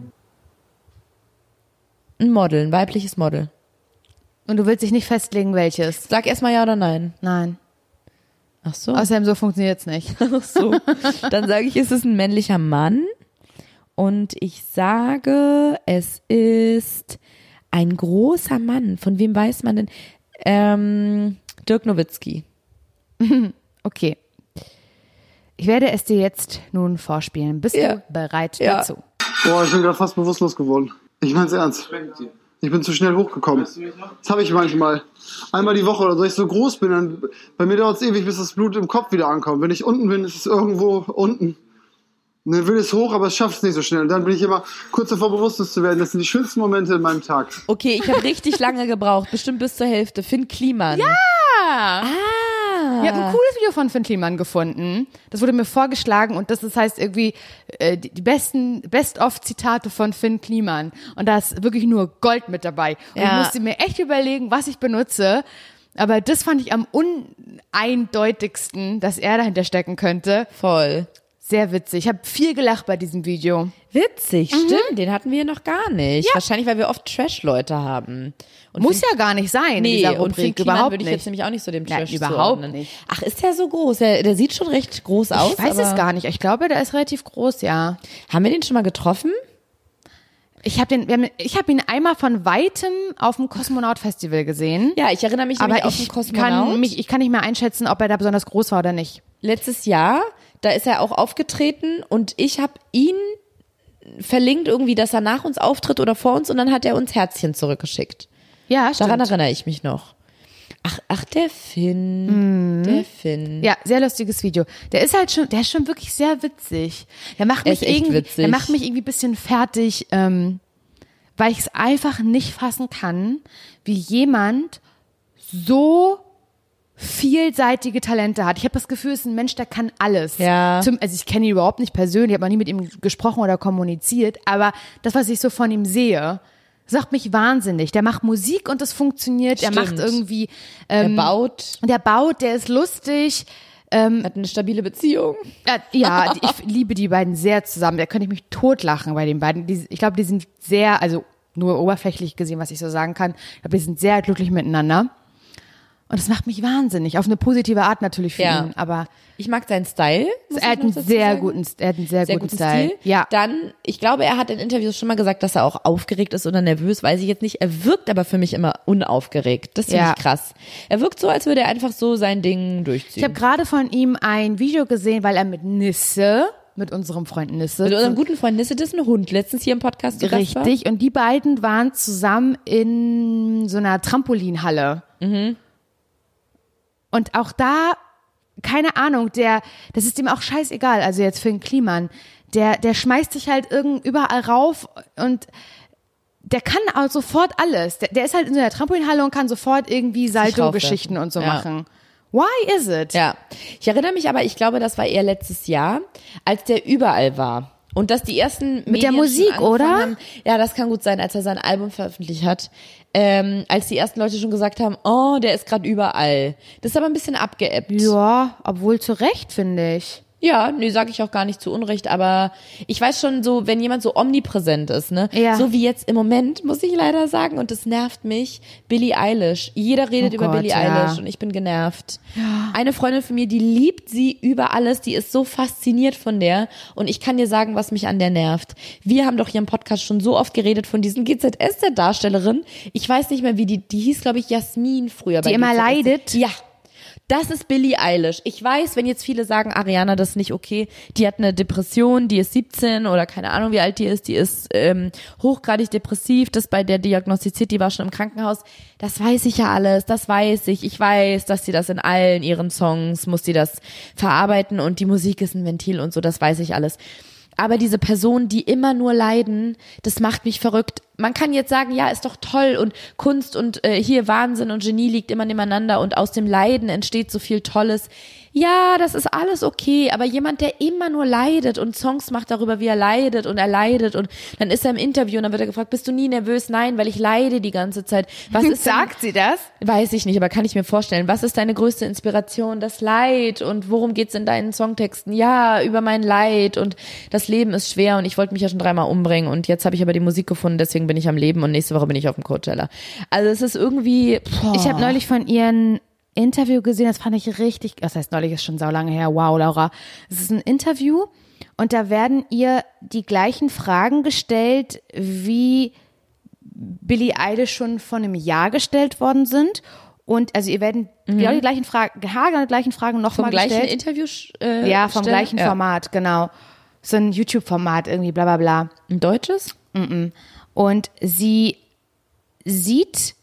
ein Model, ein weibliches Model. Und du willst dich nicht festlegen, welches? Sag erstmal ja oder nein. Nein. Ach so. Außerdem so funktioniert's nicht. Ach so. Dann sage ich, es ist ein männlicher Mann. Und ich sage, es ist ein großer Mann. Von wem weiß man denn? Ähm, Dirk Nowitzki. Okay. Ich werde es dir jetzt nun vorspielen. Bist ja. du bereit ja. dazu? Boah, ich bin gerade fast bewusstlos geworden. Ich mein's ernst. Ich bin zu schnell hochgekommen. Das habe ich manchmal. Einmal die Woche oder so, wenn ich so groß bin, dann bei mir dauert es ewig, bis das Blut im Kopf wieder ankommt. Wenn ich unten bin, ist es irgendwo unten. Und dann will es hoch, aber es schafft es nicht so schnell. Und dann bin ich immer kurz davor, bewusstlos zu werden. Das sind die schönsten Momente in meinem Tag. Okay, ich habe richtig lange gebraucht, bestimmt bis zur Hälfte. Finn Kliman. Ja! Ah! Ich habe ein cooles Video von Finn Kliman gefunden. Das wurde mir vorgeschlagen und das, das heißt irgendwie äh, die, die besten Best-of-Zitate von Finn Kliman. Und da ist wirklich nur Gold mit dabei. Und Ja. ich musste mir echt überlegen, was ich benutze. Aber das fand ich am uneindeutigsten, dass er dahinter stecken könnte. Voll. Sehr witzig. Ich habe viel gelacht bei diesem Video. Witzig, Mhm. stimmt, den hatten wir noch gar nicht. Ja. Wahrscheinlich, weil wir oft Trash-Leute haben. Und Muss Finn- ja gar nicht sein in Nee, dieser und Finn Rubrik. Kliman Überhaupt würde ich nicht. jetzt nämlich auch nicht so dem Ja, Trash überhaupt zuordnen. nicht. Ach, ist der so groß? Der, der sieht schon recht groß aus. Ich weiß aber es gar nicht. Ich glaube, der ist relativ groß, ja. Haben wir den schon mal getroffen? Ich habe den, wir haben, ich habe ihn einmal von weitem auf dem Kosmonaut-Festival gesehen. Ja, ich erinnere mich nämlich aber auf den ich Kosmonaut. kann mich, ich kann nicht mehr einschätzen, ob er da besonders groß war oder nicht. Letztes Jahr, da ist er auch aufgetreten und ich habe ihn verlinkt irgendwie, dass er nach uns auftritt oder vor uns und dann hat er uns Herzchen zurückgeschickt. Ja, stimmt. Daran erinnere ich mich noch. Ach, ach, der Finn, Mhm. der Finn. Ja, sehr lustiges Video. Der ist halt schon, der ist schon wirklich sehr witzig. Der macht Er mich ist echt irgendwie, witzig. der macht mich irgendwie ein bisschen fertig, ähm, weil ich es einfach nicht fassen kann, wie jemand so vielseitige Talente hat. Ich habe das Gefühl, es ist ein Mensch, der kann alles. Ja. Zum, also ich kenne ihn überhaupt nicht persönlich, ich habe noch nie mit ihm gesprochen oder kommuniziert, aber das, was ich so von ihm sehe, das macht mich wahnsinnig. Der macht Musik und das funktioniert. Stimmt. Er macht irgendwie, ähm, Der baut. Der baut, der ist lustig. Ähm, Hat eine stabile Beziehung. äh, ja, die, ich liebe die beiden sehr zusammen. Da könnte ich mich totlachen bei den beiden. Die, ich glaube, die sind sehr, also nur oberflächlich gesehen, was ich so sagen kann. Ich glaube, die sind sehr glücklich miteinander. Und das macht mich wahnsinnig. Auf eine positive Art natürlich für Ja. ihn. Aber Ich mag seinen Style. muss er ich hat einen noch dazu sehr sagen. guten, er hat einen sehr, Sehr guten guten Style. Stil. Ja. Dann, ich glaube, er hat in Interviews schon mal gesagt, dass er auch aufgeregt ist oder nervös, weiß ich jetzt nicht. Er wirkt aber für mich immer unaufgeregt. Das finde Ja. ich krass. Er wirkt so, als würde er einfach so sein Ding durchziehen. Ich habe gerade von ihm ein Video gesehen, weil er mit Nisse, mit unserem Freund Nisse, Mit unserem guten Freund Nisse, das ist ein Hund, letztens hier im Podcast zu Gast war. richtig. Und die beiden waren zusammen in so einer Trampolinhalle. Mhm. Und auch da, keine Ahnung, der, das ist ihm auch scheißegal, also jetzt für den Kliman, der, der schmeißt sich halt irgend überall rauf und der kann auch sofort alles. Der, der ist halt in so einer Trampolinhalle und kann sofort irgendwie Salto-Geschichten und so Ja. machen. Why is it? Ja, ich erinnere mich aber, ich glaube, das war eher letztes Jahr, als der überall war. Und dass die ersten Medien Mit der Musik, schon angefangen oder? Haben, ja, das kann gut sein, als er sein Album veröffentlicht hat. Ähm, als die ersten Leute schon gesagt haben, oh, der ist gerade überall. Das ist aber ein bisschen abgeebbt. Ja, obwohl zu Recht, finde ich. Ja, nee, sage ich auch gar nicht zu Unrecht, aber ich weiß schon so, wenn jemand so omnipräsent ist, ne? Ja. So wie jetzt im Moment, muss ich leider sagen, und das nervt mich, Billie Eilish. Jeder redet Oh über Gott, Billie ja. Eilish und ich bin genervt. Eine Freundin von mir, die liebt sie über alles, die ist so fasziniert von der und ich kann dir sagen, was mich an der nervt. Wir haben doch hier im Podcast schon so oft geredet von diesen G Z S der Darstellerin. Ich weiß nicht mehr, wie die, die hieß, glaube ich, Jasmin früher. Die bei immer G Z S. leidet? Ja. Das ist Billie Eilish. Ich weiß, wenn jetzt viele sagen, Ariana, das ist nicht okay, die hat eine Depression, die ist siebzehn oder keine Ahnung, wie alt die ist, die ist ähm, hochgradig depressiv, das bei der diagnostiziert, die war schon im Krankenhaus. Das weiß ich ja alles, das weiß ich. Ich weiß, dass sie das in allen ihren Songs, muss sie das verarbeiten und die Musik ist ein Ventil und so, das weiß ich alles. Aber diese Personen, die immer nur leiden, das macht mich verrückt. Man kann jetzt sagen, ja, ist doch toll und Kunst und äh, hier Wahnsinn und Genie liegt immer nebeneinander und aus dem Leiden entsteht so viel Tolles. Ja, das ist alles okay, aber jemand, der immer nur leidet und Songs macht darüber, wie er leidet und er leidet und dann ist er im Interview und dann wird er gefragt, bist du nie nervös? Nein, weil ich leide die ganze Zeit. Was ist denn, Sagt sie das? weiß ich nicht, aber kann ich mir vorstellen. Was ist deine größte Inspiration? Das Leid und worum geht's in deinen Songtexten? Ja, über mein Leid und das Leben ist schwer und ich wollte mich ja schon dreimal umbringen und jetzt habe ich aber die Musik gefunden, deswegen bin ich am Leben und nächste Woche bin ich auf dem Coachella. Also es ist irgendwie, boah. Ich habe neulich von ihren Interview gesehen, das fand ich richtig, das heißt neulich ist schon saulange her, wow, Laura. Es ist ein Interview und da werden ihr die gleichen Fragen gestellt, wie Billie Eilish schon vor einem Jahr gestellt worden sind. Und also ihr werden Mhm. genau die gleichen Fragen, genau die gleichen Fragen nochmal vom gestellt. gleichen Interview äh, Ja, vom stellen? gleichen Ja. Format, genau. So ein YouTube-Format irgendwie, bla bla bla. Ein deutsches? Mhm. Und sie sieht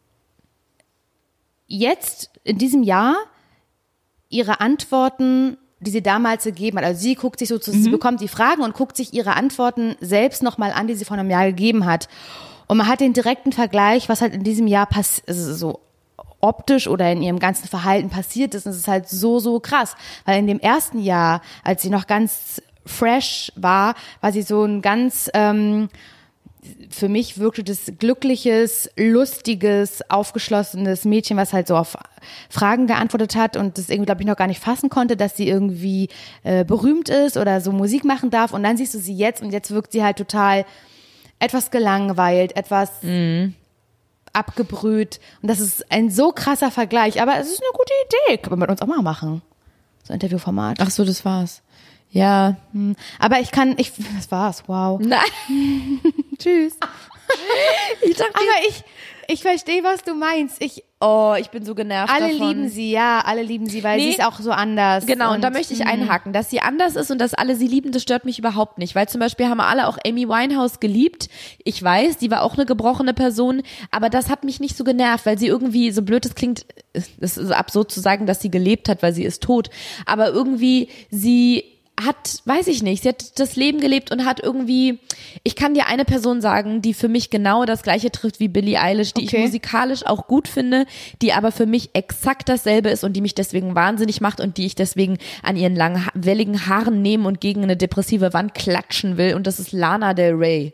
jetzt in diesem Jahr ihre Antworten, die sie damals gegeben hat. Also sie guckt sich so, zu, sie bekommt die Fragen und guckt sich ihre Antworten selbst nochmal an, die sie vor einem Jahr gegeben hat. Und man hat den direkten Vergleich, was halt in diesem Jahr passiert, also so optisch oder in ihrem ganzen Verhalten passiert ist. Und es ist halt so, so krass. Weil in dem ersten Jahr, als sie noch ganz fresh war, war sie so ein ganz, ähm, für mich wirkte das glückliches, lustiges, aufgeschlossenes Mädchen, was halt so auf Fragen geantwortet hat und das irgendwie, glaube ich, noch gar nicht fassen konnte, dass sie irgendwie äh, berühmt ist oder so Musik machen darf. Und dann siehst du sie jetzt und jetzt wirkt sie halt total etwas gelangweilt, etwas Mhm. abgebrüht. Und das ist ein so krasser Vergleich. Aber es ist eine gute Idee. Können wir mit uns auch mal machen. So ein Interviewformat. Ach so, das war's. Ja. Aber ich kann, ich, das war's, wow. Nein. Tschüss. Ich dachte, aber ich, ich verstehe, was du meinst. Ich, oh, ich bin so genervt alle davon. lieben sie, ja, alle lieben sie, weil Nee. sie ist auch so anders. Genau, und, und da möchte ich einhaken, dass sie anders ist und dass alle sie lieben, das stört mich überhaupt nicht, weil zum Beispiel haben alle auch Amy Winehouse geliebt. Ich weiß, die war auch eine gebrochene Person, aber das hat mich nicht so genervt, weil sie irgendwie, so blöd es klingt, es ist absurd zu sagen, dass sie gelebt hat, weil sie ist tot, aber irgendwie sie hat, weiß ich nicht, sie hat das Leben gelebt und hat irgendwie, ich kann dir eine Person sagen, die für mich genau das Gleiche trifft wie Billie Eilish, die Okay. ich musikalisch auch gut finde, die aber für mich exakt dasselbe ist und die mich deswegen wahnsinnig macht und die ich deswegen an ihren langen, ha- welligen Haaren nehmen und gegen eine depressive Wand klatschen will, und das ist Lana Del Rey.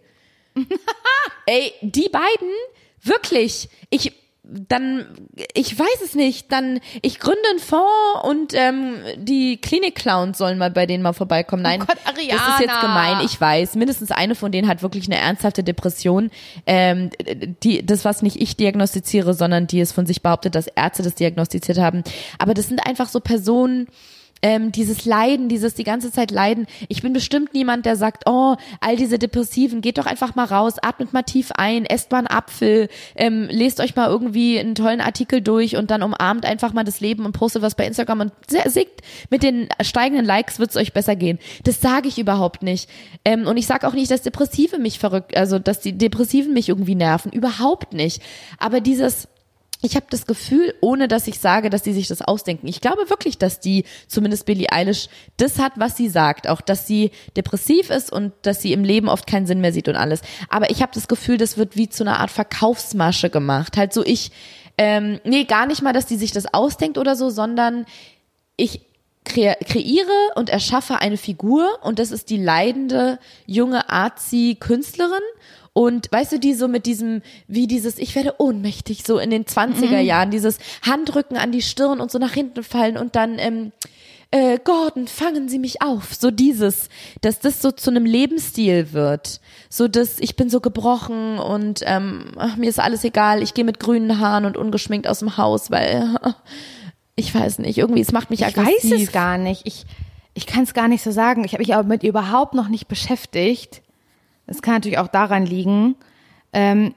Ey, die beiden, wirklich, ich, dann, ich weiß es nicht, dann, ich gründe einen Fonds und ähm, die Klinik-Clowns sollen mal bei denen mal vorbeikommen. Nein, Oh Gott, das Ariana. ist jetzt gemein, ich weiß. Mindestens eine von denen hat wirklich eine ernsthafte Depression. Ähm, die, das, was nicht ich diagnostiziere, sondern die es von sich behauptet, dass Ärzte das diagnostiziert haben. Aber das sind einfach so Personen, ähm, dieses Leiden, dieses die ganze Zeit Leiden. Ich bin bestimmt niemand, der sagt, oh, all diese Depressiven, geht doch einfach mal raus, atmet mal tief ein, esst mal einen Apfel, ähm, lest euch mal irgendwie einen tollen Artikel durch und dann umarmt einfach mal das Leben und postet was bei Instagram und seht, mit den steigenden Likes wird's euch besser gehen. Das sage ich überhaupt nicht. Ähm, und ich sage auch nicht, dass Depressive mich verrückt, also dass die Depressiven mich irgendwie nerven, überhaupt nicht. Aber dieses Ich habe das Gefühl, ohne dass ich sage, dass die sich das ausdenken. Ich glaube wirklich, dass die, zumindest Billie Eilish, das hat, was sie sagt. Auch, dass sie depressiv ist und dass sie im Leben oft keinen Sinn mehr sieht und alles. Aber ich habe das Gefühl, das wird wie zu einer Art Verkaufsmasche gemacht. Halt so ich, ähm, nee, gar nicht mal, dass die sich das ausdenkt oder so, sondern ich kre- kreiere und erschaffe eine Figur und das ist die leidende, junge Arzi-Künstlerin. Und weißt du, die so mit diesem, wie dieses, ich werde ohnmächtig, so in den zwanziger Jahren, dieses Handrücken an die Stirn und so nach hinten fallen und dann, ähm, äh, Gordon, fangen Sie mich auf. So dieses, dass das so zu einem Lebensstil wird. So dass ich bin so gebrochen und ähm, ach, mir ist alles egal, ich gehe mit grünen Haaren und ungeschminkt aus dem Haus, weil ich weiß nicht, irgendwie, es macht mich Ich aggressiv. weiß es gar nicht. Ich, ich kann es gar nicht so sagen. Ich habe mich aber mit ihr überhaupt noch nicht beschäftigt. Das kann natürlich auch daran liegen. Ähm,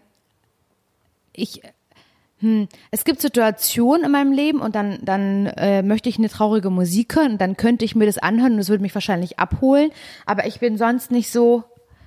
ich, hm, es gibt Situationen in meinem Leben und dann, dann äh, möchte ich eine traurige Musik hören und dann könnte ich mir das anhören und das würde mich wahrscheinlich abholen. Aber ich bin sonst nicht so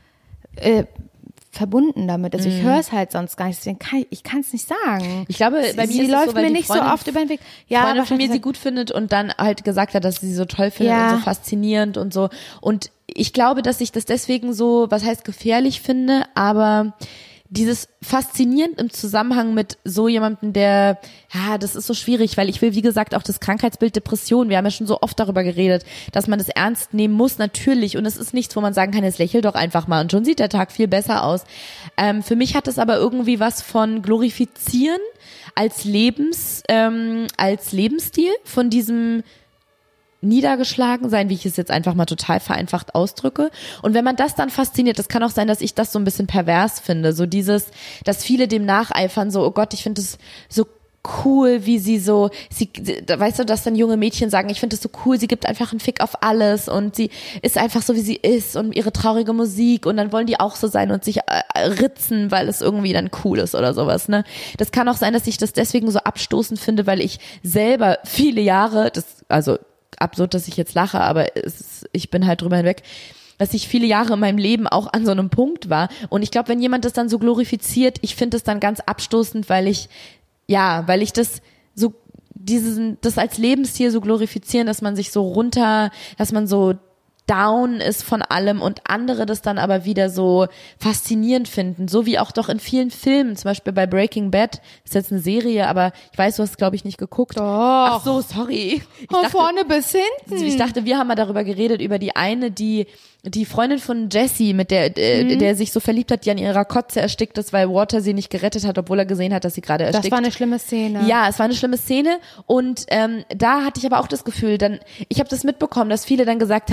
äh, verbunden damit. Also ich Mhm. höre es halt sonst gar nicht. Deswegen kann ich, ich kann es nicht sagen. Ich glaube, bei sie mir ist läuft es so, weil mir die nicht Freundin, so oft über den Weg. Ja, Freundin von mir wahrscheinlich- sie gut findet und dann halt gesagt hat, dass sie sie so toll findet Ja. und so faszinierend und so. Und ich glaube, dass ich das deswegen so, was heißt gefährlich finde, aber dieses faszinierend im Zusammenhang mit so jemandem, der, ja, das ist so schwierig, weil ich will, wie gesagt, auch das Krankheitsbild Depression, wir haben ja schon so oft darüber geredet, dass man das ernst nehmen muss, natürlich, und es ist nichts, wo man sagen kann, jetzt lächel doch einfach mal und schon sieht der Tag viel besser aus. Ähm, für mich hat es aber irgendwie was von glorifizieren als Lebens, ähm, als Lebensstil, von diesem niedergeschlagen sein, wie ich es jetzt einfach mal total vereinfacht ausdrücke. Und wenn man das dann fasziniert, das kann auch sein, dass ich das so ein bisschen pervers finde, so dieses, dass viele dem nacheifern, so, oh Gott, ich finde es so cool, wie sie so, sie, weißt du, dass dann junge Mädchen sagen, ich finde es so cool, sie gibt einfach einen Fick auf alles und sie ist einfach so, wie sie ist und ihre traurige Musik und dann wollen die auch so sein und sich äh, ritzen, weil es irgendwie dann cool ist oder sowas, ne? Das kann auch sein, dass ich das deswegen so abstoßend finde, weil ich selber viele Jahre, das, also absurd, dass ich jetzt lache, aber es ist, ich bin halt drüber hinweg, dass ich viele Jahre in meinem Leben auch an so einem Punkt war. Und ich glaube, wenn jemand das dann so glorifiziert, ich finde das dann ganz abstoßend, weil ich, ja, weil ich das so, diesen, das als Lebensstil so glorifizieren, dass man sich so runter, dass man so down ist von allem und andere das dann aber wieder so faszinierend finden, so wie auch doch in vielen Filmen, zum Beispiel bei Breaking Bad, ist jetzt eine Serie, aber ich weiß, du hast glaube ich nicht geguckt. Doch. Ach so, sorry. Ich Von dachte, vorne bis hinten. ich dachte, wir haben mal darüber geredet, über die eine, die die Freundin von Jesse, mit der äh, Mhm. der sich so verliebt hat, die an ihrer Kotze erstickt ist, weil Walter sie nicht gerettet hat, obwohl er gesehen hat, dass sie gerade erstickt. Das war eine schlimme Szene. Ja, es war eine schlimme Szene und ähm, da hatte ich aber auch das Gefühl, dann ich habe das mitbekommen, dass viele dann gesagt haben, oh, sie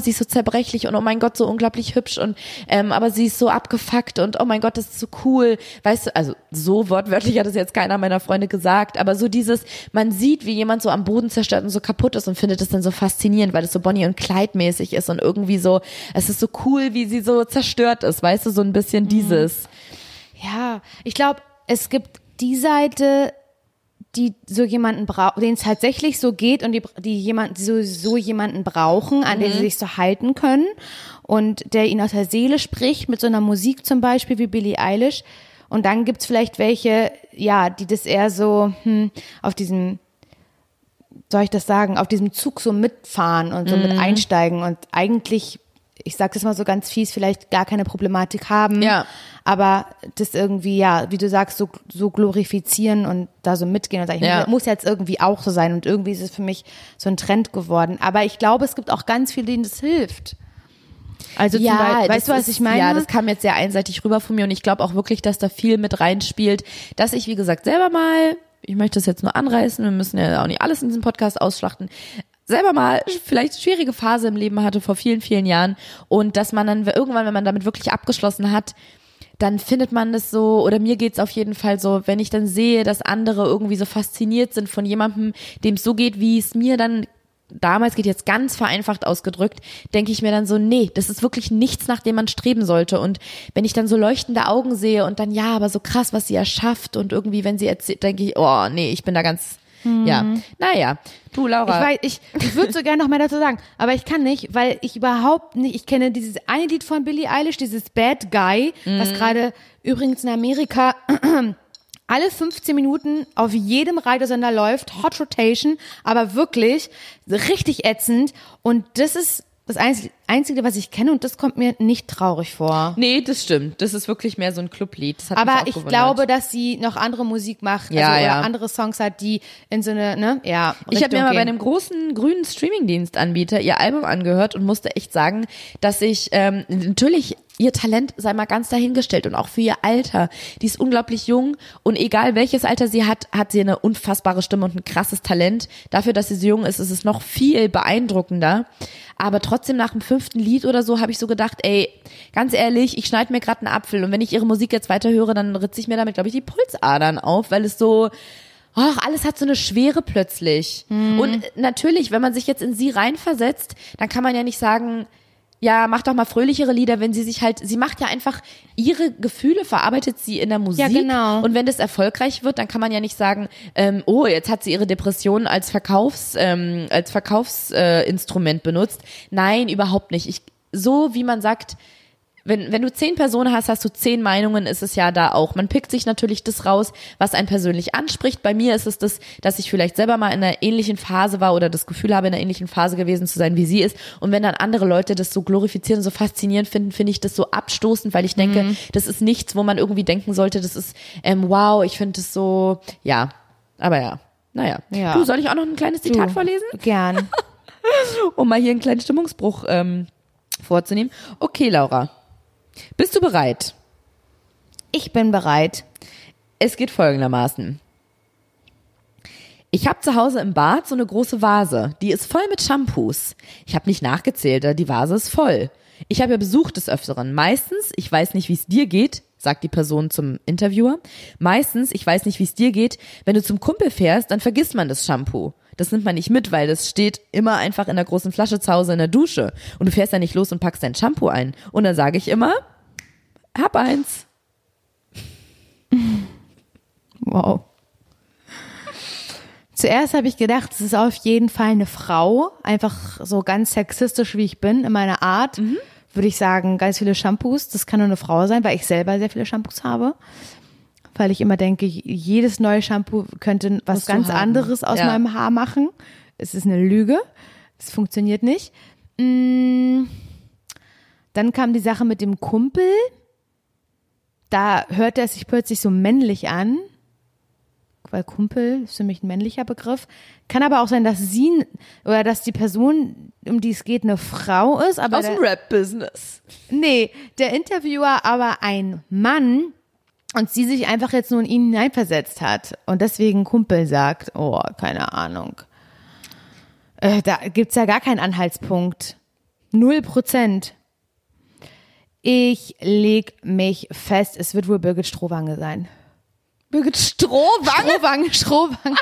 sie ist so zerbrechlich und oh mein Gott, so unglaublich hübsch und ähm, aber sie ist so abgefuckt und oh mein Gott, das ist so cool. Weißt du, also so wortwörtlich hat es jetzt keiner meiner Freunde gesagt, aber so dieses, man sieht, wie jemand so am Boden zerstört und so kaputt ist und findet es dann so faszinierend, weil es so Bonnie und Clyde mäßig ist und irgendwie so, es ist so cool, wie sie so zerstört ist, weißt du, so ein bisschen dieses. Ja, ich glaube, es gibt die Seite, die so jemanden braucht, denen es tatsächlich so geht und die, die jemanden, die so, so jemanden brauchen, an mhm. den sie sich so halten können und der ihnen aus der Seele spricht, mit so einer Musik zum Beispiel wie Billie Eilish. Und dann gibt's vielleicht welche, ja, die das eher so hm, auf diesem, soll ich das sagen, auf diesem Zug so mitfahren und so mhm. mit einsteigen und eigentlich, ich sag das mal so ganz fies, vielleicht gar keine Problematik haben, ja. aber das irgendwie, ja, wie du sagst, so, so glorifizieren und da so mitgehen und sagen, ja. muss jetzt irgendwie auch so sein und irgendwie ist es für mich so ein Trend geworden. Aber ich glaube, es gibt auch ganz viele, denen das hilft. Also ja, zum Beispiel, weißt du, was ist, ich meine? Ja, das kam jetzt sehr einseitig rüber von mir und ich glaube auch wirklich, dass da viel mit reinspielt, dass ich, wie gesagt, selber mal, ich möchte das jetzt nur anreißen, wir müssen ja auch nicht alles in diesem Podcast ausschlachten, selber mal vielleicht eine schwierige Phase im Leben hatte vor vielen, vielen Jahren und dass man dann irgendwann, wenn man damit wirklich abgeschlossen hat, dann findet man das so, oder mir geht's auf jeden Fall so, wenn ich dann sehe, dass andere irgendwie so fasziniert sind von jemandem, dem es so geht, wie es mir dann damals, geht jetzt ganz vereinfacht ausgedrückt, denke ich mir dann so, nee, das ist wirklich nichts, nach dem man streben sollte. Und wenn ich dann so leuchtende Augen sehe und dann, ja, aber so krass, was sie erschafft und irgendwie, wenn sie erzählt, denke ich, oh, nee, ich bin da ganz, mhm. ja, naja, du, Laura. Ich weiß, ich, ich würde so gerne noch mehr dazu sagen, aber ich kann nicht, weil ich überhaupt nicht, ich kenne dieses eine Lied von Billie Eilish, dieses Bad Guy, mhm. was gerade übrigens in Amerika alle fünfzehn Minuten auf jedem Radiosender läuft, Hot Rotation, aber wirklich richtig ätzend und das ist das Einzige, was ich kenne und das kommt mir nicht traurig vor. Nee, das stimmt. Das ist wirklich mehr so ein Clublied. Das hat aber mich auch ich gewundert. glaube, dass sie noch andere Musik macht, ja, also ja. oder andere Songs hat, die in so eine, ne, ja, Richtung Ich habe mir mal gehen. bei einem großen grünen Streamingdienstanbieter ihr Album angehört und musste echt sagen, dass ich ähm, natürlich ihr Talent sei mal ganz dahingestellt und auch für ihr Alter. Die ist unglaublich jung und egal welches Alter sie hat, hat sie eine unfassbare Stimme und ein krasses Talent. Dafür, dass sie so jung ist, ist es noch viel beeindruckender. Aber trotzdem nach dem fünften Lied oder so habe ich so gedacht, ey, ganz ehrlich, ich schneide mir gerade einen Apfel und wenn ich ihre Musik jetzt weiterhöre, dann ritze ich mir damit, glaube ich, die Pulsadern auf, weil es so, ach, alles hat so eine Schwere plötzlich. Mhm. Und natürlich, wenn man sich jetzt in sie reinversetzt, dann kann man ja nicht sagen, ja, mach doch mal fröhlichere Lieder, wenn sie sich halt, sie macht ja einfach ihre Gefühle, verarbeitet sie in der Musik. Ja, genau. Und wenn das erfolgreich wird, dann kann man ja nicht sagen, ähm, oh, jetzt hat sie ihre Depression als Verkaufs, ähm, als Verkaufsinstrument äh, benutzt. Nein, überhaupt nicht. Ich, so wie man sagt, wenn, wenn du zehn Personen hast, hast du zehn Meinungen, ist es ja da auch. Man pickt sich natürlich das raus, was einen persönlich anspricht. Bei mir ist es das, dass ich vielleicht selber mal in einer ähnlichen Phase war oder das Gefühl habe, in einer ähnlichen Phase gewesen zu sein, wie sie ist. Und wenn dann andere Leute das so glorifizieren, so faszinierend finden, finde ich das so abstoßend, weil ich denke, mhm. das ist nichts, wo man irgendwie denken sollte, das ist, ähm, wow, ich finde das so, ja, aber ja, naja. Ja. Du, soll ich auch noch ein kleines Zitat du, vorlesen? Gern. Um mal hier einen kleinen Stimmungsbruch ähm, vorzunehmen. Okay, Laura. Bist du bereit? Ich bin bereit. Es geht folgendermaßen. Ich habe zu Hause im Bad so eine große Vase. Die ist voll mit Shampoos. Ich habe nicht nachgezählt, die Vase ist voll. Ich habe ja Besuch des Öfteren. Meistens, ich weiß nicht, wie es dir geht, sagt die Person zum Interviewer. Meistens, ich weiß nicht, wie es dir geht, wenn du zum Kumpel fährst, dann vergisst man das Shampoo. Das nimmt man nicht mit, weil das steht immer einfach in der großen Flasche zu Hause in der Dusche. Und du fährst ja nicht los und packst dein Shampoo ein. Und dann sage ich immer, hab eins. Wow. Zuerst habe ich gedacht, es ist auf jeden Fall eine Frau. Einfach so ganz sexistisch, wie ich bin, in meiner Art. Mhm. Würde ich sagen, ganz viele Shampoos. Das kann nur eine Frau sein, weil ich selber sehr viele Shampoos habe. Weil ich immer denke, jedes neue Shampoo könnte was ganz anderes aus ja. meinem Haar machen. Es ist eine Lüge. Es funktioniert nicht. Dann kam die Sache mit dem Kumpel. Da hörte er sich plötzlich so männlich an. Weil Kumpel ist für mich ein männlicher Begriff. Kann aber auch sein, dass sie oder dass die Person, um die es geht, eine Frau ist. Aber aus dem Rap-Business. Nee, der Interviewer aber ein Mann. Und sie sich einfach jetzt nur in ihn hineinversetzt hat und deswegen Kumpel sagt, oh, keine Ahnung. Äh, da gibt's ja gar keinen Anhaltspunkt. Null Prozent. Ich leg mich fest, es wird wohl Birgit Strohwange sein. Birgit Strohwange? Strohwange, Strohwange.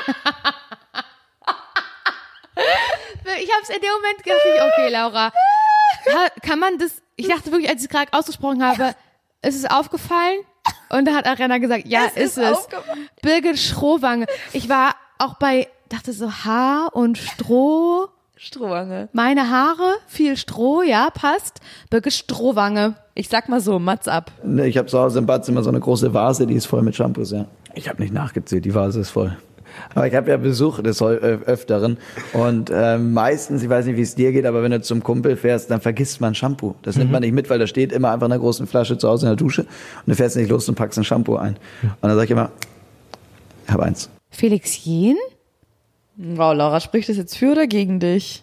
Ich hab's in dem Moment gedacht, ich, okay, Laura, kann man das, ich dachte wirklich, als ich es gerade ausgesprochen habe, ist es aufgefallen? Und da hat Arena gesagt, ja, es ist, ist es. aufgefallen. Birgit Strohwange. Ich war auch bei, dachte so, Haar und Stroh. Strohwange. Meine Haare, viel Stroh, ja, passt. Birgit Strohwange. Ich sag mal so, Mats ab. Ich habe zu Hause im Badezimmer so eine große Vase, die ist voll mit Shampoos, ja. Ich habe nicht nachgezählt, die Vase ist voll. Aber ich habe ja Besuch des Öfteren und äh, meistens, ich weiß nicht, wie es dir geht, aber wenn du zum Kumpel fährst, dann vergisst man Shampoo. Das mhm. nimmt man nicht mit, weil da steht immer einfach in einer großen Flasche zu Hause in der Dusche und du fährst nicht los und packst ein Shampoo ein. Und dann sag ich immer, ich habe eins. Felix Jähn? Wow, Laura, spricht das jetzt für oder gegen dich?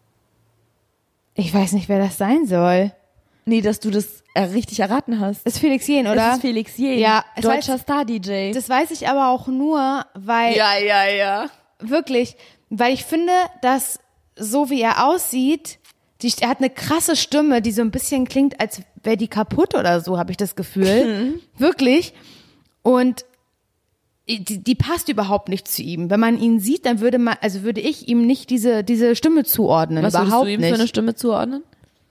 Ich weiß nicht, wer das sein soll. Nee, dass du das äh, richtig erraten hast. Das ist Felix Jähn, oder? Das ist Felix Jähn, ja, deutscher Star-D J. Das weiß ich aber auch nur, weil... Ja, ja, ja. Wirklich, weil ich finde, dass so wie er aussieht, die, er hat eine krasse Stimme, die so ein bisschen klingt, als wäre die kaputt oder so, habe ich das Gefühl. Mhm. Wirklich. Und die, die passt überhaupt nicht zu ihm. Wenn man ihn sieht, dann würde man, also würde ich ihm nicht diese, diese Stimme zuordnen. Was überhaupt würdest du ihm nicht. für eine Stimme zuordnen?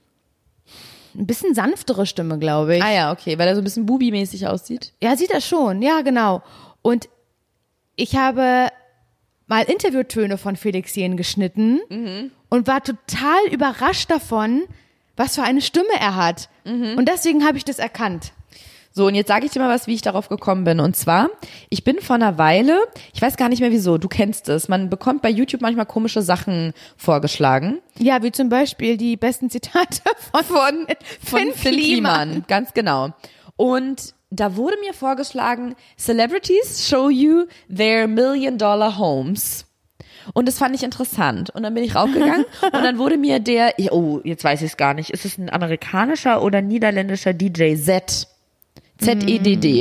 Ein bisschen sanftere Stimme, glaube ich. Ah ja, okay, weil er so ein bisschen Bubi-mäßig aussieht. Ja, sieht er schon, ja, genau. Und ich habe mal Interviewtöne von Felix Jähn geschnitten mhm. und war total überrascht davon, was für eine Stimme er hat. Mhm. Und deswegen habe ich das erkannt. So, und jetzt sage ich dir mal was, wie ich darauf gekommen bin. Und zwar, ich bin vor einer Weile, ich weiß gar nicht mehr wieso, du kennst es, man bekommt bei YouTube manchmal komische Sachen vorgeschlagen. Ja, wie zum Beispiel die besten Zitate von, von, von Finn, Finn Kliman. Kliman. Ganz genau. Und da wurde mir vorgeschlagen, Celebrities show you their million dollar homes. Und das fand ich interessant. Und dann bin ich raufgegangen und dann wurde mir der, oh, jetzt weiß ich es gar nicht, ist es ein amerikanischer oder niederländischer D J? Z. Z E D D.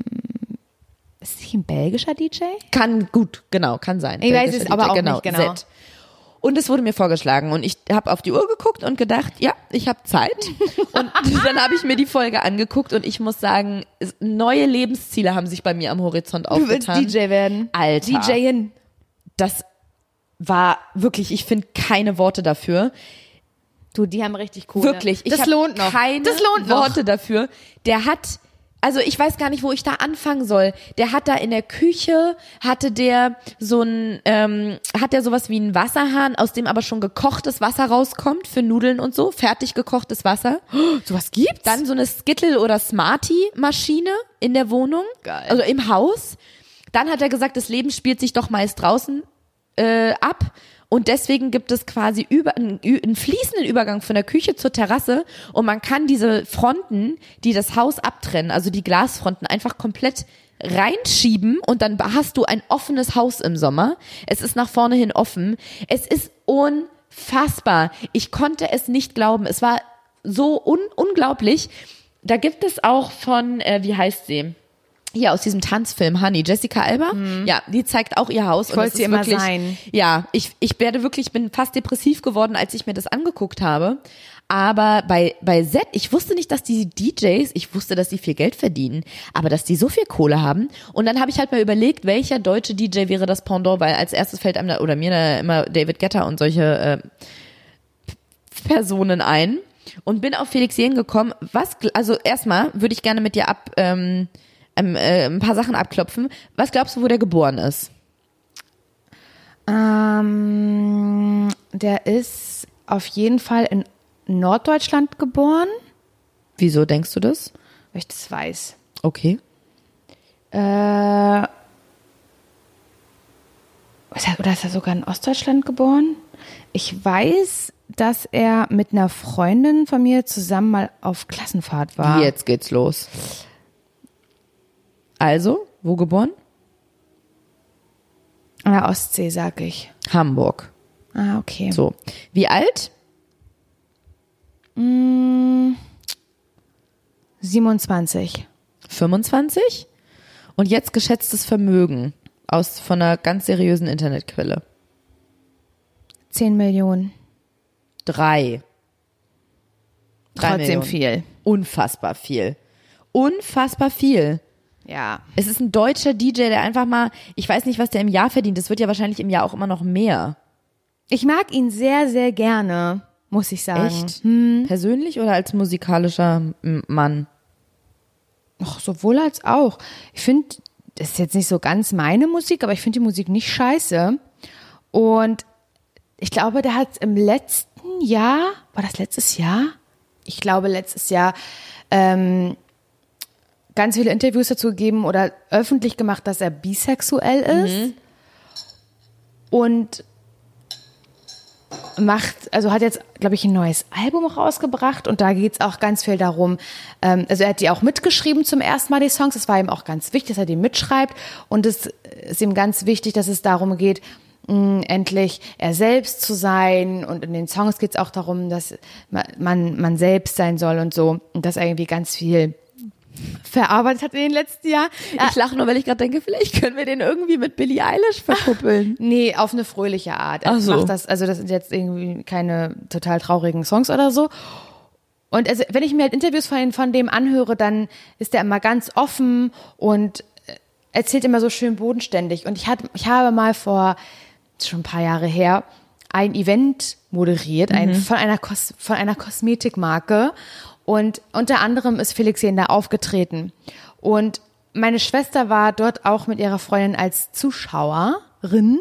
Ist es nicht ein belgischer D J? Kann, gut, genau, kann sein. Ich weiß es aber auch genau, nicht genau. Z. Und es wurde mir vorgeschlagen und ich habe auf die Uhr geguckt und gedacht, ja, ich habe Zeit. Und dann habe ich mir die Folge angeguckt und ich muss sagen, neue Lebensziele haben sich bei mir am Horizont aufgetan. Du willst D J werden. Alter. D J-in. Das war wirklich, ich finde keine Worte dafür. Du, die haben richtig cool. Wirklich, ich das lohnt noch. keine das lohnt Worte noch. dafür. Der hat, also ich weiß gar nicht, wo ich da anfangen soll. Der hat da in der Küche, hatte der so ein, ähm, hat der sowas wie einen Wasserhahn, aus dem aber schon gekochtes Wasser rauskommt für Nudeln und so, fertig gekochtes Wasser. Oh, sowas gibt's? Dann so eine Skittle- oder Smartie-Maschine in der Wohnung, Geil. also im Haus. Dann hat er gesagt, das Leben spielt sich doch meist draußen äh, ab. Und deswegen gibt es quasi über, einen, einen fließenden Übergang von der Küche zur Terrasse und man kann diese Fronten, die das Haus abtrennen, also die Glasfronten, einfach komplett reinschieben und dann hast du ein offenes Haus im Sommer. Es ist nach vorne hin offen. Es ist unfassbar. Ich konnte es nicht glauben. Es war so un- unglaublich. Da gibt es auch von, äh, wie heißt sie? Hier aus diesem Tanzfilm Honey, Jessica Alba, mhm. ja, die zeigt auch ihr Haus. Ich wollte sie immer wirklich, sein. Ja, ich ich werde wirklich, bin fast depressiv geworden, als ich mir das angeguckt habe. Aber bei bei Z, ich wusste nicht, dass die D Js, ich wusste, dass die viel Geld verdienen, aber dass die so viel Kohle haben. Und dann habe ich halt mal überlegt, welcher deutsche D J wäre das Pendant, weil als erstes fällt einem da, oder mir da immer David Guetta und solche äh, Personen ein. Und bin auf Felix Jähn gekommen. Was, also erstmal würde ich gerne mit dir ab ähm, Ähm, äh, ein paar Sachen abklopfen. Was glaubst du, wo der geboren ist? Ähm, der ist auf jeden Fall in Norddeutschland geboren. Wieso denkst du das? Weil ich das weiß. Okay. Äh, oder ist er sogar in Ostdeutschland geboren? Ich weiß, dass er mit einer Freundin von mir zusammen mal auf Klassenfahrt war. Jetzt geht's los. Also, wo geboren? An der Ostsee, sag ich. Hamburg. Ah, okay. So. Wie alt? Mm, siebenundzwanzig. fünfundzwanzig? Und jetzt geschätztes Vermögen aus von einer ganz seriösen Internetquelle. zehn Millionen. Drei. Drei Trotzdem Millionen. viel. Unfassbar viel. Unfassbar viel. Ja. Es ist ein deutscher D J, der einfach mal, ich weiß nicht, was der im Jahr verdient. Das wird ja wahrscheinlich im Jahr auch immer noch mehr. Ich mag ihn sehr, sehr gerne, muss ich sagen. Echt? Hm. Persönlich oder als musikalischer M- Mann? Ach, sowohl als auch. Ich finde, das ist jetzt nicht so ganz meine Musik, aber ich finde die Musik nicht scheiße. Und ich glaube, der hat im letzten Jahr, war das letztes Jahr? Ich glaube, letztes Jahr ähm, ganz viele Interviews dazu gegeben oder öffentlich gemacht, dass er bisexuell ist. Mhm. Und macht, also hat jetzt, glaube ich, ein neues Album rausgebracht und da geht's auch ganz viel darum, ähm, also er hat die auch mitgeschrieben zum ersten Mal, die Songs, das war ihm auch ganz wichtig, dass er die mitschreibt und es ist ihm ganz wichtig, dass es darum geht, mh, endlich er selbst zu sein und in den Songs geht's auch darum, dass man, man selbst sein soll und so und dass er irgendwie ganz viel verarbeitet hat in den letzten Jahren. Ich lache nur, weil ich gerade denke, vielleicht können wir den irgendwie mit Billie Eilish verkuppeln. Nee, auf eine fröhliche Art. Ach so. Macht das, also das sind jetzt irgendwie keine total traurigen Songs oder so. Und also, wenn ich mir halt Interviews von, von dem anhöre, dann ist der immer ganz offen und erzählt immer so schön bodenständig. Und ich, hatte, ich habe mal vor, schon ein paar Jahre her, ein Event moderiert, ein, Mhm. von, einer Kos, von einer Kosmetikmarke. Und unter anderem ist Felix Jähn da aufgetreten. Und meine Schwester war dort auch mit ihrer Freundin als Zuschauerin.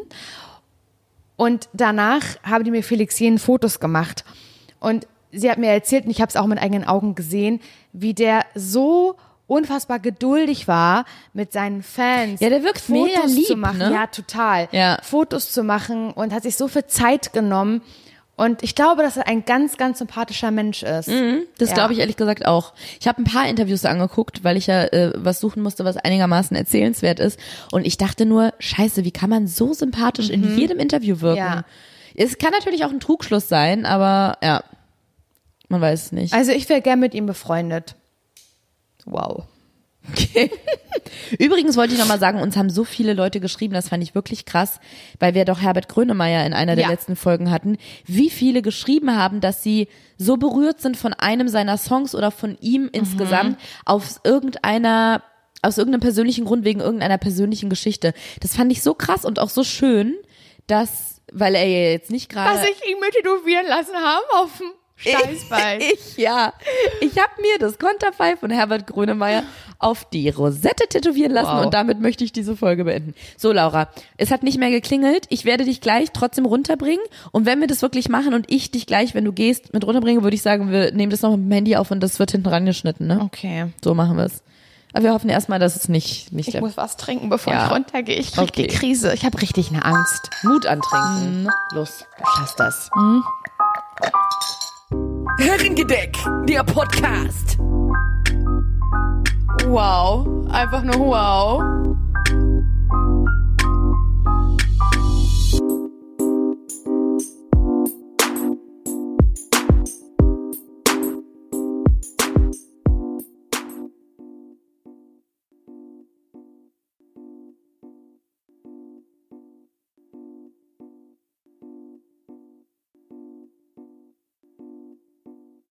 Und danach haben die mir Felix Jähn Fotos gemacht. Und sie hat mir erzählt, und ich habe es auch mit eigenen Augen gesehen, wie der so unfassbar geduldig war mit seinen Fans. Ja, der wirkt Fotos mega lieb, zu machen. ne? Ja, total. Ja. Fotos zu machen und hat sich so viel Zeit genommen. Und ich glaube, dass er ein ganz, ganz sympathischer Mensch ist. Mhm, das Ja. glaube ich ehrlich gesagt auch. Ich habe ein paar Interviews angeguckt, weil ich ja äh, was suchen musste, was einigermaßen erzählenswert ist. Und ich dachte nur, scheiße, wie kann man so sympathisch Mhm. in jedem Interview wirken? Ja. Es kann natürlich auch ein Trugschluss sein, aber ja, man weiß es nicht. Also ich wäre gern mit ihm befreundet. Wow. Übrigens wollte ich noch mal sagen, uns haben so viele Leute geschrieben, das fand ich wirklich krass, weil wir doch Herbert Grönemeyer in einer der Ja. letzten Folgen hatten, wie viele geschrieben haben, dass sie so berührt sind von einem seiner Songs oder von ihm insgesamt aus irgendeiner, aus irgendeinem persönlichen Grund, wegen irgendeiner persönlichen Geschichte. Das fand ich so krass und auch so schön, dass, weil er ja jetzt nicht gerade... Dass ich ihn mir tätowieren lassen habe auf dem Steißbein. Ich, ja. Ich habe mir das Konterfei von Herbert Grönemeyer auf die Rosette tätowieren lassen Wow. und damit möchte ich diese Folge beenden. So, Laura, es hat nicht mehr geklingelt. Ich werde dich gleich trotzdem runterbringen und wenn wir das wirklich machen und ich dich gleich, wenn du gehst, mit runterbringe, würde ich sagen, wir nehmen das noch mit dem Handy auf und das wird hinten rangeschnitten, ne? Okay. So machen wir es. Aber wir hoffen erstmal, dass es nicht, nicht Ich muss was trinken, bevor Ja. ich runtergehe. Ich krieg Okay. die Krise. Ich habe richtig eine Angst. Mut antrinken. Los, du schaffst das. Herrengedeck, der Podcast. Wow. Einfach nur wow.